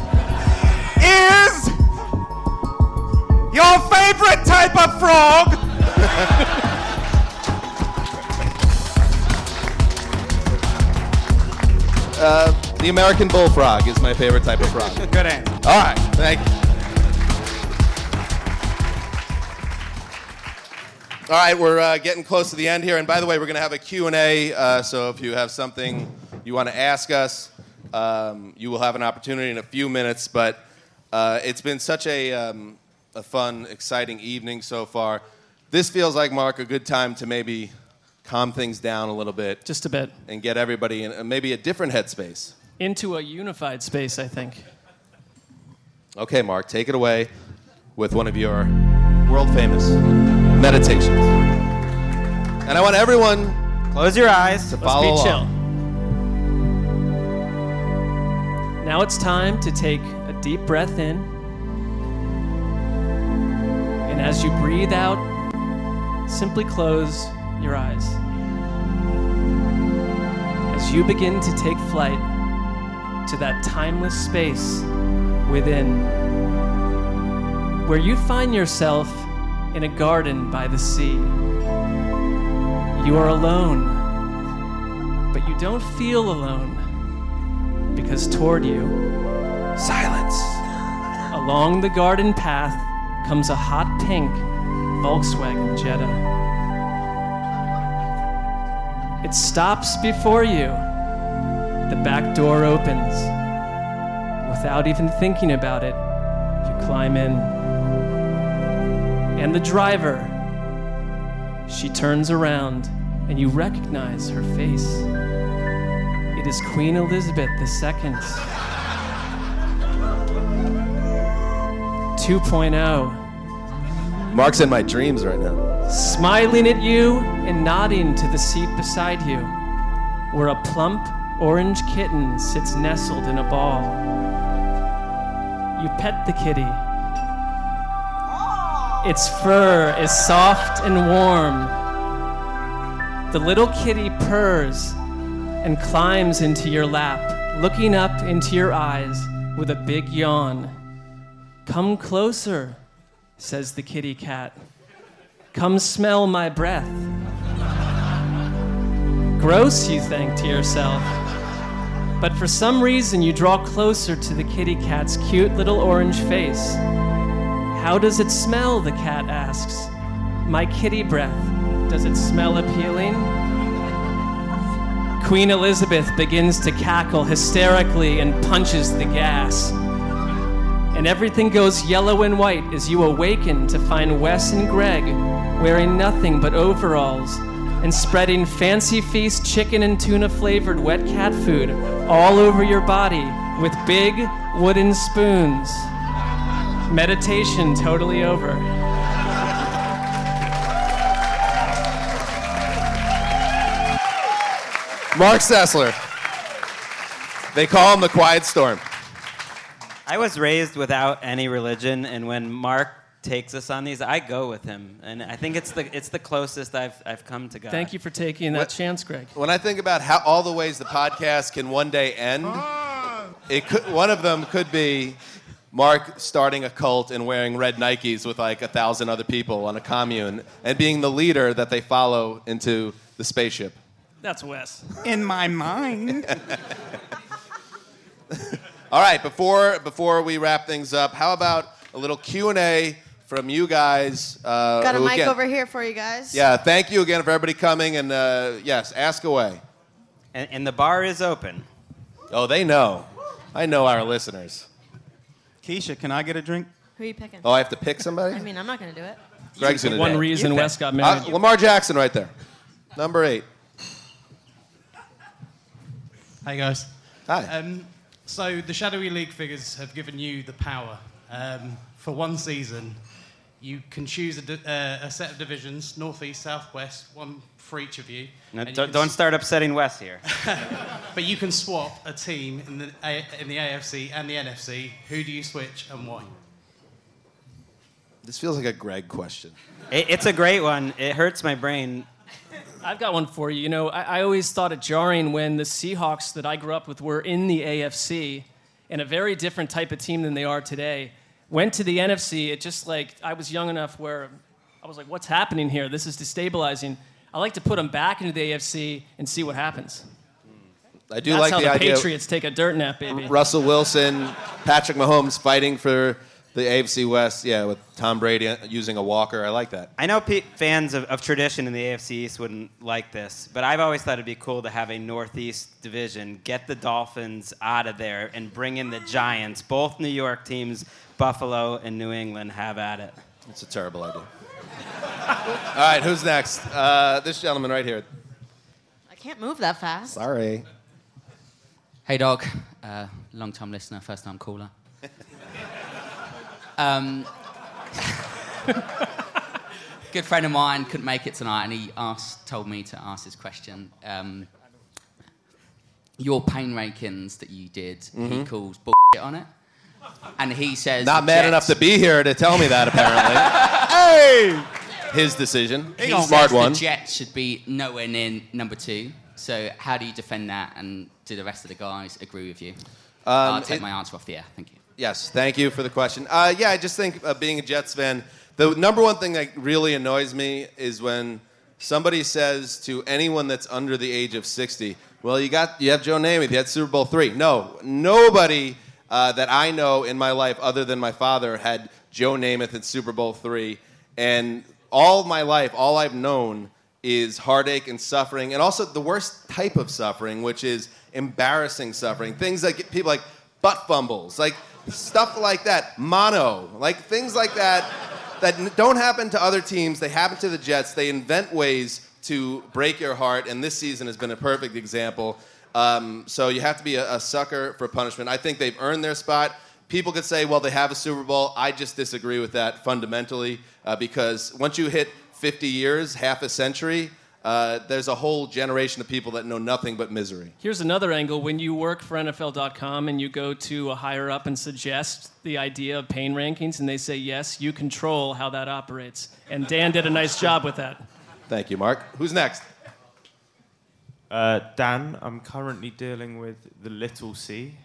Is your favorite type of frog Uh, the American bullfrog is my favorite type of frog. Good answer. All right, thank you. All right, we're uh, getting close to the end here. And by the way, we're going to have a Q and A, uh, so if you have something you want to ask us, um, you will have an opportunity in a few minutes. But uh, it's been such a, um, a fun, exciting evening so far. This feels like, Mark, a good time to maybe calm things down a little bit Just a bit. and get everybody in uh, maybe a different headspace. Into a unified space, I think. Okay, Mark, take it away with one of your world-famous meditations. And I want everyone Close your eyes. to Let's follow be along. chill. Now it's time to take a deep breath in. And as you breathe out, simply close your eyes. As you begin to take flight to that timeless space within, where you find yourself in a garden by the sea. You are alone, but you don't feel alone, because toward you, silence. Along the garden path comes a hot pink Volkswagen Jetta. It stops before you. The back door opens. Without even thinking about it, you climb in. And the driver, she turns around and you recognize her face. It is Queen Elizabeth the Second. two point oh. Mark's in my dreams right now. Smiling at you and nodding to the seat beside you, where a plump orange kitten sits nestled in a ball. You pet the kitty. Its fur is soft and warm. The little kitty purrs and climbs into your lap, looking up into your eyes with a big yawn. "Come closer," says the kitty cat. "Come smell my breath." Gross, you think to yourself. But for some reason, you draw closer to the kitty cat's cute little orange face. "How does it smell?" the cat asks. "My kitty breath. Does it smell appealing?" Queen Elizabeth begins to cackle hysterically and punches the gas. And everything goes yellow and white as you awaken to find Wes and Greg wearing nothing but overalls and spreading Fancy Feast chicken and tuna flavored wet cat food all over your body with big wooden spoons. Meditation totally over. Mark Sessler. They call him the Quiet Storm. I was raised without any religion, and when Mark takes us on these, I go with him, and I think it's the it's the closest I've I've come to God. Thank you for taking that What- chance, Greg. When I think about how all the ways the podcast can one day end, it could, one of them could be Mark starting a cult and wearing red Nikes with like a thousand other people on a commune and being the leader that they follow into the spaceship. That's Wes. In my mind. All right, before before we wrap things up, how about a little Q and A from you guys? Uh, Got a who mic again- over here for you guys. Yeah, thank you again for everybody coming, and uh, yes, ask away. And, and the bar is open. Oh, they know. I know our listeners. Keisha, can I get a drink? Who are you picking? Oh, I have to pick somebody? I mean, I'm not going to do it. Greg's gonna One do it. reason You Wes got Uh, married. Lamar Jackson right there. Number eight. Hey guys. Hi. Um, so the Shadowy League figures have given you the power. Um, for one season, you can choose a, di- uh, a set of divisions, Northeast, Southwest, one for each of you. No, And you don't, can don't s- start upsetting Wes here. But you can swap a team in the a- in the A F C and the N F C. Who do you switch and why? This feels like a Greg question. It, it's a great one. It hurts my brain. I've got one for you. You know, I, I always thought it jarring when the Seahawks that I grew up with were in the A F C and a very different type of team than they are today. Went to the N F C. It just like, I was young enough where I was like, what's happening here? This is destabilizing. I like to put them back into the A F C and see what happens. I do That's like how the the idea. Patriots take a dirt nap, baby. Russell Wilson, Patrick Mahomes fighting for the A F C West. Yeah, with Tom Brady using a walker. I like that. I know pe- fans of, of tradition in the A F C East wouldn't like this, but I've always thought it'd be cool to have a Northeast division, get the Dolphins out of there, and bring in the Giants. Both New York teams, Buffalo and New England, have at it. It's a terrible idea. All right, who's next? Uh, this gentleman right here. I can't move that fast. Sorry. Hey, dog. Uh, long-time listener, first-time caller. um, good friend of mine couldn't make it tonight, and he asked, told me to ask this question. Um, your pain rankings that you did, Mm-hmm. he calls bullshit on it, and he says Not the mad Jets- enough to be here to tell me that, apparently. Hey! His decision. He Smart says one. The Jets should be nowhere near number two. So how do you defend that, and do the rest of the guys agree with you? I'll take it- my answer off the air. Thank you. Yes, thank you for the question. Uh, yeah, I just think uh, being a Jets fan, the number one thing that really annoys me is when somebody says to anyone that's under the age of sixty, well, you got you have Joe Namath, you had Super Bowl three. No, nobody uh, that I know in my life other than my father had Joe Namath in Super Bowl three. And all my life, all I've known is heartache and suffering, and also the worst type of suffering, which is embarrassing suffering. Things that get people like butt fumbles, like stuff like that, mono, like things like that that n- don't happen to other teams. They happen to the Jets. They invent ways to break your heart, and this season has been a perfect example. Um, so you have to be a, a sucker for punishment. I think they've earned their spot. People could say, well, they have a Super Bowl. I just disagree with that fundamentally uh, because once you hit fifty years, half a century, uh, there's a whole generation of people that know nothing but misery. Here's another angle. When you work for N F L dot com and you go to a higher up and suggest the idea of pain rankings, and they say, yes, you control how that operates. And Dan did a nice job with that. Thank you, Mark. Who's next? Uh, Dan, I'm currently dealing with the little C.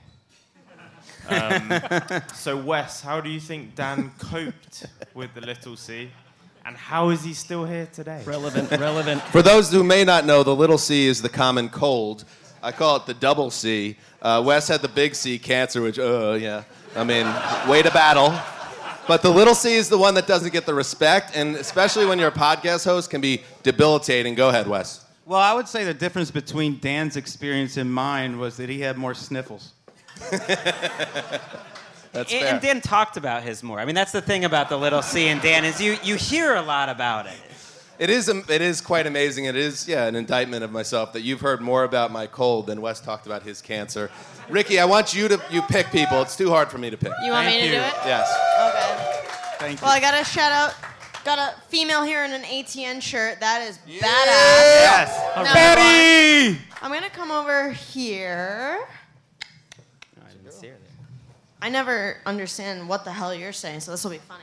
Um, so, Wes, how do you think Dan coped with the little C? And how is he still here today? Relevant, relevant. For those who may not know, the little C is the common cold. I call it the double C. Uh, Wes had the big C, cancer, which, uh, yeah. I mean, way to battle. But the little C is the one that doesn't get the respect, and especially when you're a podcast host, can be debilitating. Go ahead, Wes. Well, I would say the difference between Dan's experience and mine was that he had more sniffles. That's and, fair. and Dan talked about his more. I mean, that's the thing about the Little C and Dan is you you hear a lot about it. It is, um, it is quite amazing. It is, yeah, an indictment of myself that you've heard more about my cold than Wes talked about his cancer. Ricky, I want you to you pick people. It's too hard for me to pick. You want Thank me to you. do it? Yes. Okay. Thank Well, you. I got to shout out. Got a female here in an A T N shirt. That is badass. Yes. Now, Betty! I'm going to come over here. No, I didn't see her there. I never understand what the hell you're saying, so this will be funny.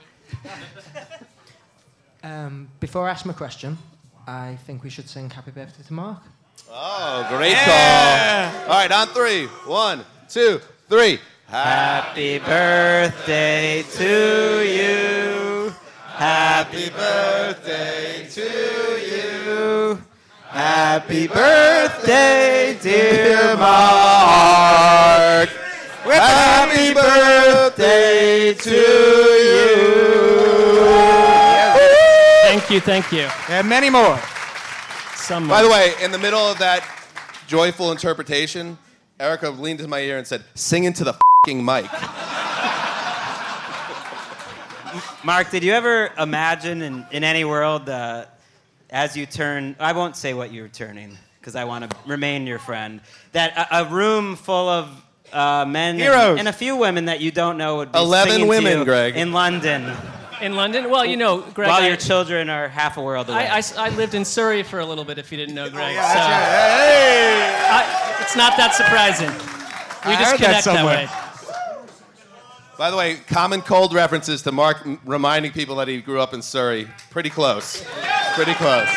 Um, before I ask my question, I think we should sing Happy Birthday to Mark. Oh, great call. All right, on three. One, two, three. Happy birthday to you. Happy birthday to you. Happy birthday, dear Mark. Happy birthday to you. Thank you, thank you. And many more. Some By the way, in the middle of that joyful interpretation, Erica leaned into my ear and said, "Sing into the f***ing mic." Mark, did you ever imagine in, in any world, uh, as you turn, I won't say what you're turning, because I want to remain your friend, that a, a room full of uh, men Heroes. and, and a few women that you don't know would be Eleven singing to women, you Greg. in London, in London? Well, you know, Greg, while I, your children are half a world away. I, I, I lived in Surrey for a little bit, if you didn't know, Greg. Oh, yeah, so that's right. I, it's not that surprising. We I just heard that connect that, somewhere. way. By the way, common cold references to Mark m- reminding people that he grew up in Surrey. Pretty close. Pretty close.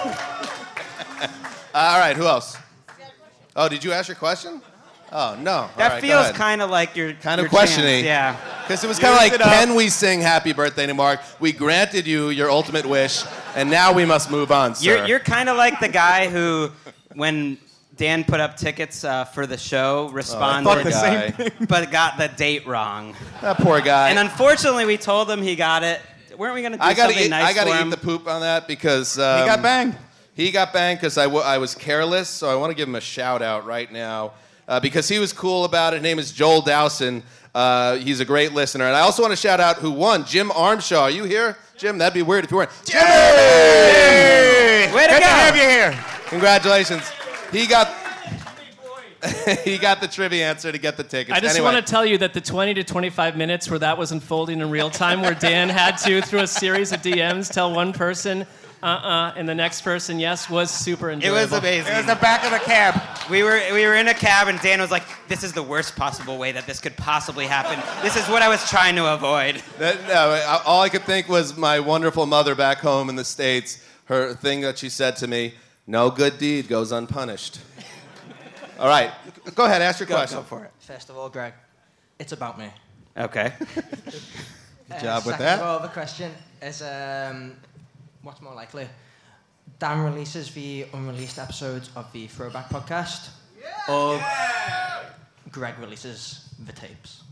All right, who else? Oh, did you ask your question? Oh, no. All that right, go feels ahead. kind of like your Kind your of questioning. chance, yeah. Because it was kind of Use like, it up. can we sing happy birthday to Mark? We granted you your ultimate wish, and now we must move on, sir. You're, you're kind of like the guy who, when Dan put up tickets uh, for the show, responded, thought the same thing. but got the date wrong. That poor guy. And unfortunately, we told him he got it. Weren't we going to do I gotta something eat, nice I gotta for eat him? the poop on that because... Um, He got banged. He got banged because I, w- I was careless, so I want to give him a shout out right now uh, because he was cool about it. His name is Joel Dowson. Uh, he's a great listener. And I also want to shout out who won, Jim Armshaw. Are you here? Jim, that'd be weird if you weren't. Jim! Way to Good go! to have you here. Congratulations. He got... he got the trivia answer to get the tickets. I just anyway. want to tell you that the twenty to twenty-five minutes where that was unfolding in real time, where Dan had to, through a series of D Ms, tell one person, uh-uh, and the next person, yes, was super It enjoyable. was amazing. It was the back of the cab. We were we were in a cab, and Dan was like, "This is the worst possible way that this could possibly happen. This is what I was trying to avoid." That, no, I- all I could think was my wonderful mother back home in the States, her thing that she said to me, no good deed goes unpunished. All right, go ahead, ask your Go, question. go for it. First of all, Greg, it's about me. Okay. Good job with second that. Of all, the question is, um, what's more likely? Dan releases the unreleased episodes of the Throwback podcast, or Greg releases the tapes.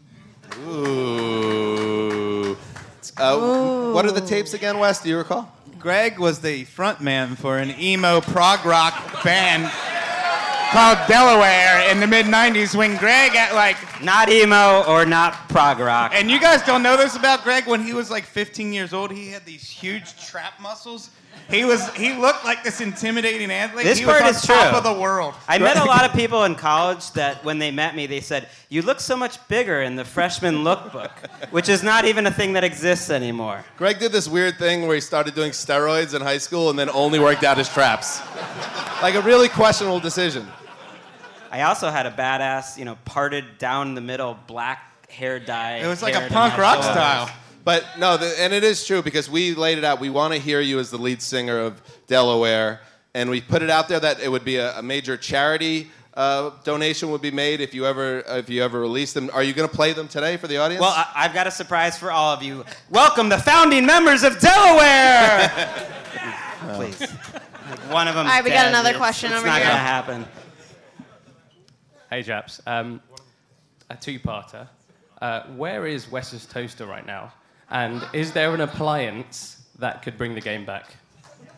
Ooh. Uh, what are the tapes again, Wes? Do you recall? Greg was the front man for an emo prog rock band called Delaware in the mid nineties when Greg, at like, Not emo or not prog rock. and you guys don't know this about Greg, when he was like fifteen years old, he had these huge trap muscles. He was he looked like this intimidating athlete. This he part was on is top true. of the world. I met a lot of people in college that when they met me, they said, "You look so much bigger in the freshman lookbook," which is not even a thing that exists anymore. Greg did this weird thing where he started doing steroids in high school and then only worked out his traps. Like a really questionable decision. I also had a badass, you know, parted down the middle black hair dye. It was like hair a to punk my rock shoulders. style. But no, the, and it is true because we laid it out. We want to hear you as the lead singer of Delaware, and we put it out there that it would be a, a major charity uh, donation would be made if you ever if you ever release them. Are you going to play them today for the audience? Well, I, I've got a surprise for all of you. Welcome the founding members of Delaware. Please. Like one of them. All right, we got another question it's over not here. gonna happen. Hey, chaps. Um, a two-parter. Uh, where is Wes's toaster right now? And is there an appliance that could bring the game back?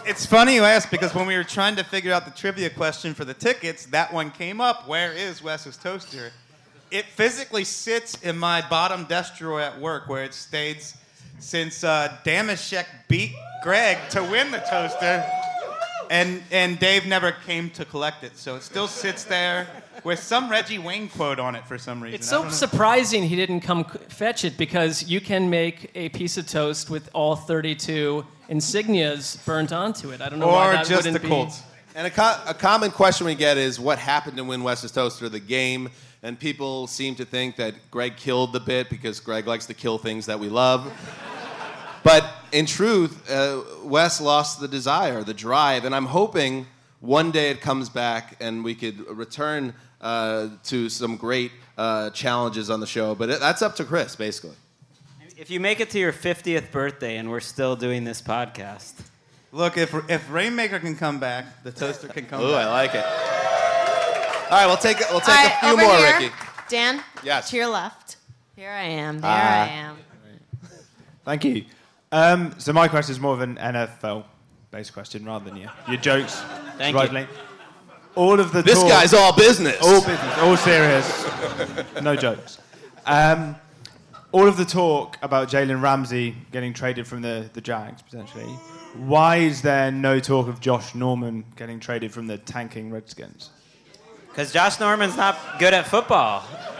It's funny you ask, because when we were trying to figure out the trivia question for the tickets, that one came up. Where is Wes's toaster? It physically sits in my bottom desk drawer at work, where it stayed since uh, Damashek beat Greg to win the toaster. And and Dave never came to collect it, so it still sits there with some Reggie Wayne quote on it for some reason. It's so surprising he didn't come c- fetch it, because you can make a piece of toast with all thirty-two insignias burnt onto it. I don't know why that just wouldn't the be. Colts. And a, co- a common question we get is, what happened to win Wes's toaster, the game? And people seem to think that Greg killed the bit because Greg likes to kill things that we love. But in truth, uh, Wes lost the desire, the drive, and I'm hoping one day it comes back and we could return uh, to some great uh, challenges on the show. But it, that's up to Chris, basically. If you make it to your fiftieth birthday and we're still doing this podcast. Look, if if Rainmaker can come back, the toaster can come Ooh, back. I like it. All right, we'll take we'll take All a right, few over more, here. Ricky. Dan? Yes. To your left. Here I am. There Ah. I am. Thank you. Um, so my question is more of an N F L-based question rather than your, your jokes. Thank surprisingly. you. All of the This talk, guy's all business. all business, all serious, no jokes. Um, all of the talk about Jalen Ramsey getting traded from the, the Jags, potentially. Why is there no talk of Josh Norman getting traded from the tanking Redskins? Because Josh Norman's not good at football.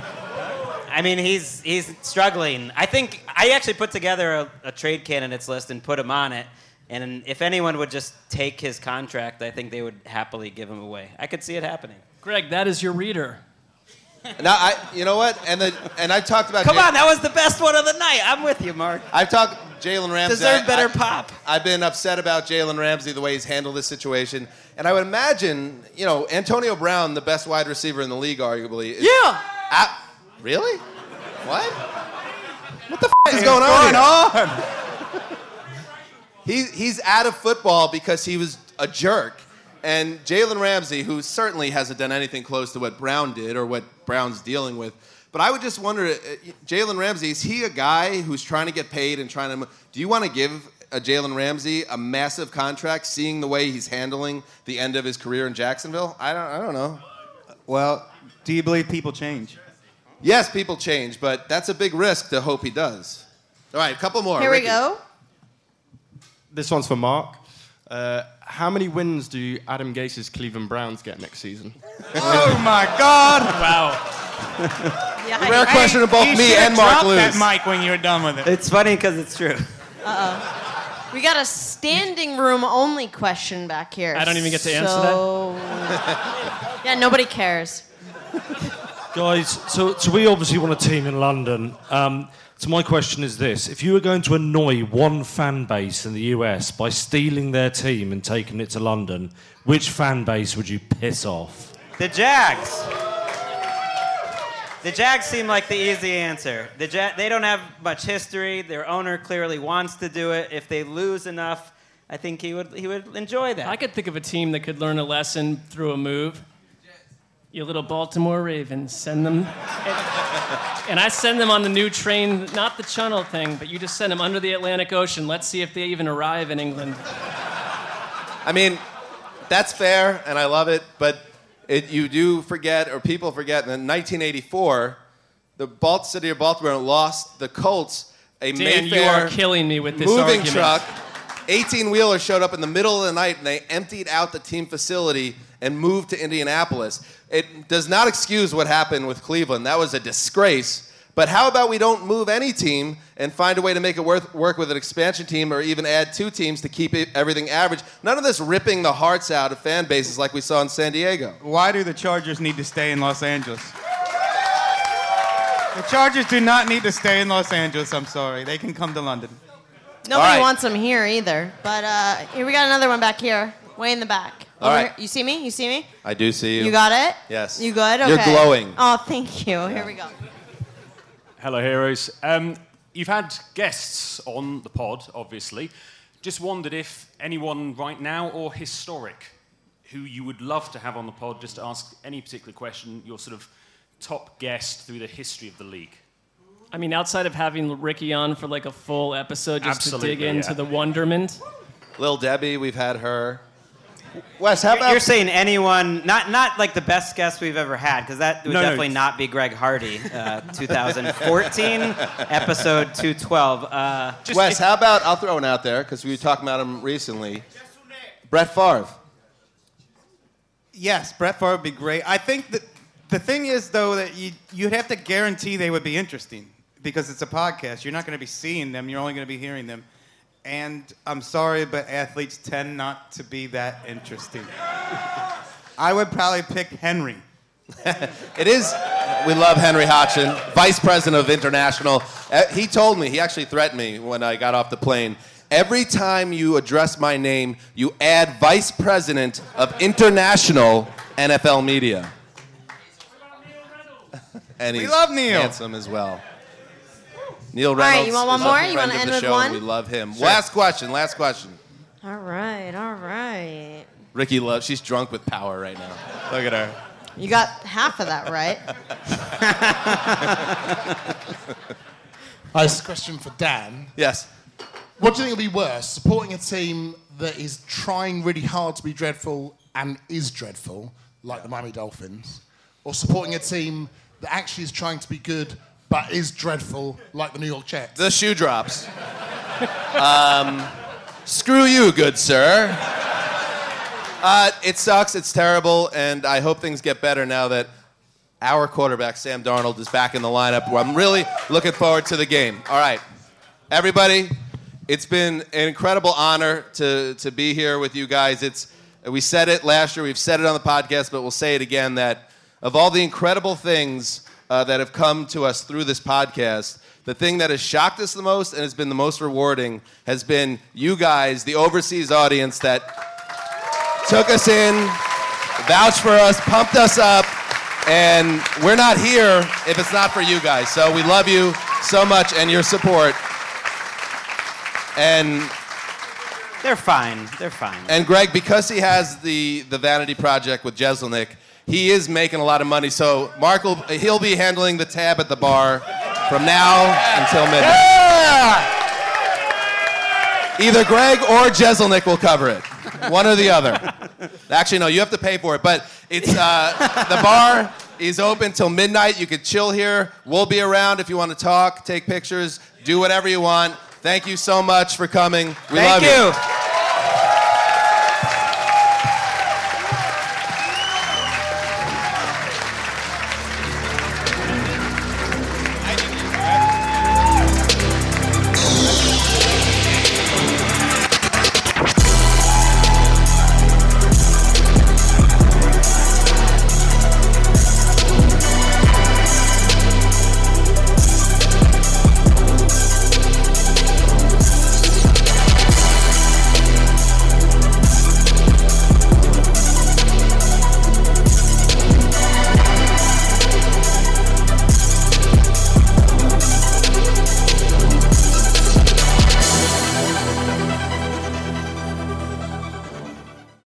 I mean, he's he's struggling. I think I actually put together a, a trade candidates list and put him on it. And if anyone would just take his contract, I think they would happily give him away. I could see it happening. Greg, that is your reader. Now, I, you know what? And the and I talked about. Come Jay- on, that was the best one of the night. I'm with you, Mark. I've talked Jalen Ramsey. Deserved I- better I- pop. I've been upset about Jalen Ramsey, the way he's handled this situation. And I would imagine, you know, Antonio Brown, the best wide receiver in the league, arguably. Is Yeah. At, really? What? What the f- is going on here? He, he's out of football because he was a jerk. And Jalen Ramsey, who certainly hasn't done anything close to what Brown did or what Brown's dealing with, but I would just wonder, uh, Jalen Ramsey, is he a guy who's trying to get paid and trying to... Do you want to give a Jalen Ramsey a massive contract, seeing the way he's handling the end of his career in Jacksonville? I don't, I don't know. Well, do you believe people change? Yes, people change, but that's a big risk to hope he does. All right, a couple more. Here Ricky. we go. This one's for Mark. Uh, how many wins do Adam Gase's Cleveland Browns get next season? Oh my God! Wow. Yeah, Rare question to both You me should've and Mark dropped lose. that mic when you were done with it. It's funny because it's true. Uh-oh. We got a standing room only question back here. I don't even get to answer so... yeah, nobody cares. Guys, so, so we obviously want a team in London. Um, so my question is this. If you were going to annoy one fan base in the U S by stealing their team and taking it to London, which fan base would you piss off? The Jags. The Jags seem like the easy answer. The ja- they don't have much history. Their owner clearly wants to do it. If they lose enough, I think he would he would enjoy that. I could think of a team that could learn a lesson through a move. You little Baltimore Ravens, send them. And I send them on the new train, not the Channel thing, but you just send them under the Atlantic Ocean. Let's see if they even arrive in England. I mean, that's fair, and I love it, but it, you do forget, or people forget, that in nineteen eighty-four, the Balt city of Baltimore lost the Colts a Dan, Mayfair you are killing me with this moving argument. truck. eighteen-wheeler showed up in the middle of the night, and they emptied out the team facility and moved to Indianapolis. It does not excuse what happened with Cleveland. That was a disgrace. But how about we don't move any team and find a way to make it worth, work with an expansion team, or even add two teams to keep it, everything average? None of this ripping the hearts out of fan bases like we saw in San Diego. Why do the Chargers need to stay in Los Angeles? The Chargers do not need to stay in Los Angeles, I'm sorry. They can come to London. Nobody right. wants them here either. But uh, here we got another one back here, way in the back. All Over right. here. You see me? You see me? I do see you. You got it? Yes. You good? Okay. You're glowing. Oh, thank you. Here we go. Hello, heroes. Um, you've had guests on the pod, obviously. Just wondered if anyone right now or historic who you would love to have on the pod, just to ask any particular question, your sort of top guest through the history of the league. I mean, outside of having Ricky on for like a full episode just Absolutely, to dig into yeah. the wonderment. Lil Debbie, we've had her. Wes, how You're- about... You're saying anyone, not not like the best guest we've ever had, because that would No, no. definitely not be Greg Hardy. Uh, twenty fourteen, episode two twelve. Uh, Wes, how about, I'll throw one out there, because we were talking about him recently. Brett Favre. Yes, Brett Favre would be great. I think that the thing is, though, that you, you'd have to guarantee they would be interesting because it's a podcast. You're not going to be seeing them. You're only going to be hearing them. And I'm sorry, but athletes tend not to be that interesting. I would probably pick Henry. It is. We love Henry Hodgson, Vice President of International. Uh, he told me, he actually threatened me when I got off the plane. Every time you address my name, you add Vice President of International N F L Media. And We he's love Neil. handsome as well. Neil right, Reynolds you want one is more? a You friend wanna of end the with show, one? and we love him. Last question, last question. All right, all right. Ricky loves, she's drunk with power right now. Look at her. You got half of that right. Uh, this is a question for Dan. Yes. What do you think will be worse, supporting a team that is trying really hard to be dreadful and is dreadful, like the Miami Dolphins, or supporting a team that actually is trying to be good but is dreadful, like the New York Jets? The shoe drops. um, screw you, good sir. Uh, it sucks, it's terrible, and I hope things get better now that our quarterback, Sam Darnold, is back in the lineup. I'm really looking forward to the game. All right, everybody, it's been an incredible honor to, to be here with you guys. It's, we said it last year, we've said it on the podcast, but we'll say it again, that of all the incredible things uh, that have come to us through this podcast, the thing that has shocked us the most and has been the most rewarding has been you guys, the overseas audience that took us in, vouched for us, pumped us up, and we're not here if it's not for you guys. So we love you so much and your support. And they're fine. They're fine. And Greg, because he has the, the Vanity Project with Jeselnik, he is making a lot of money. So Mark will he'll be handling the tab at the bar from now until midnight. Yeah! Either Greg or Jeselnik will cover it. One or the other. Actually, no, you have to pay for it. But it's uh, the bar is open till midnight. You can chill here. We'll be around if you want to talk, take pictures, do whatever you want. Thank you so much for coming. We Thank love you. you.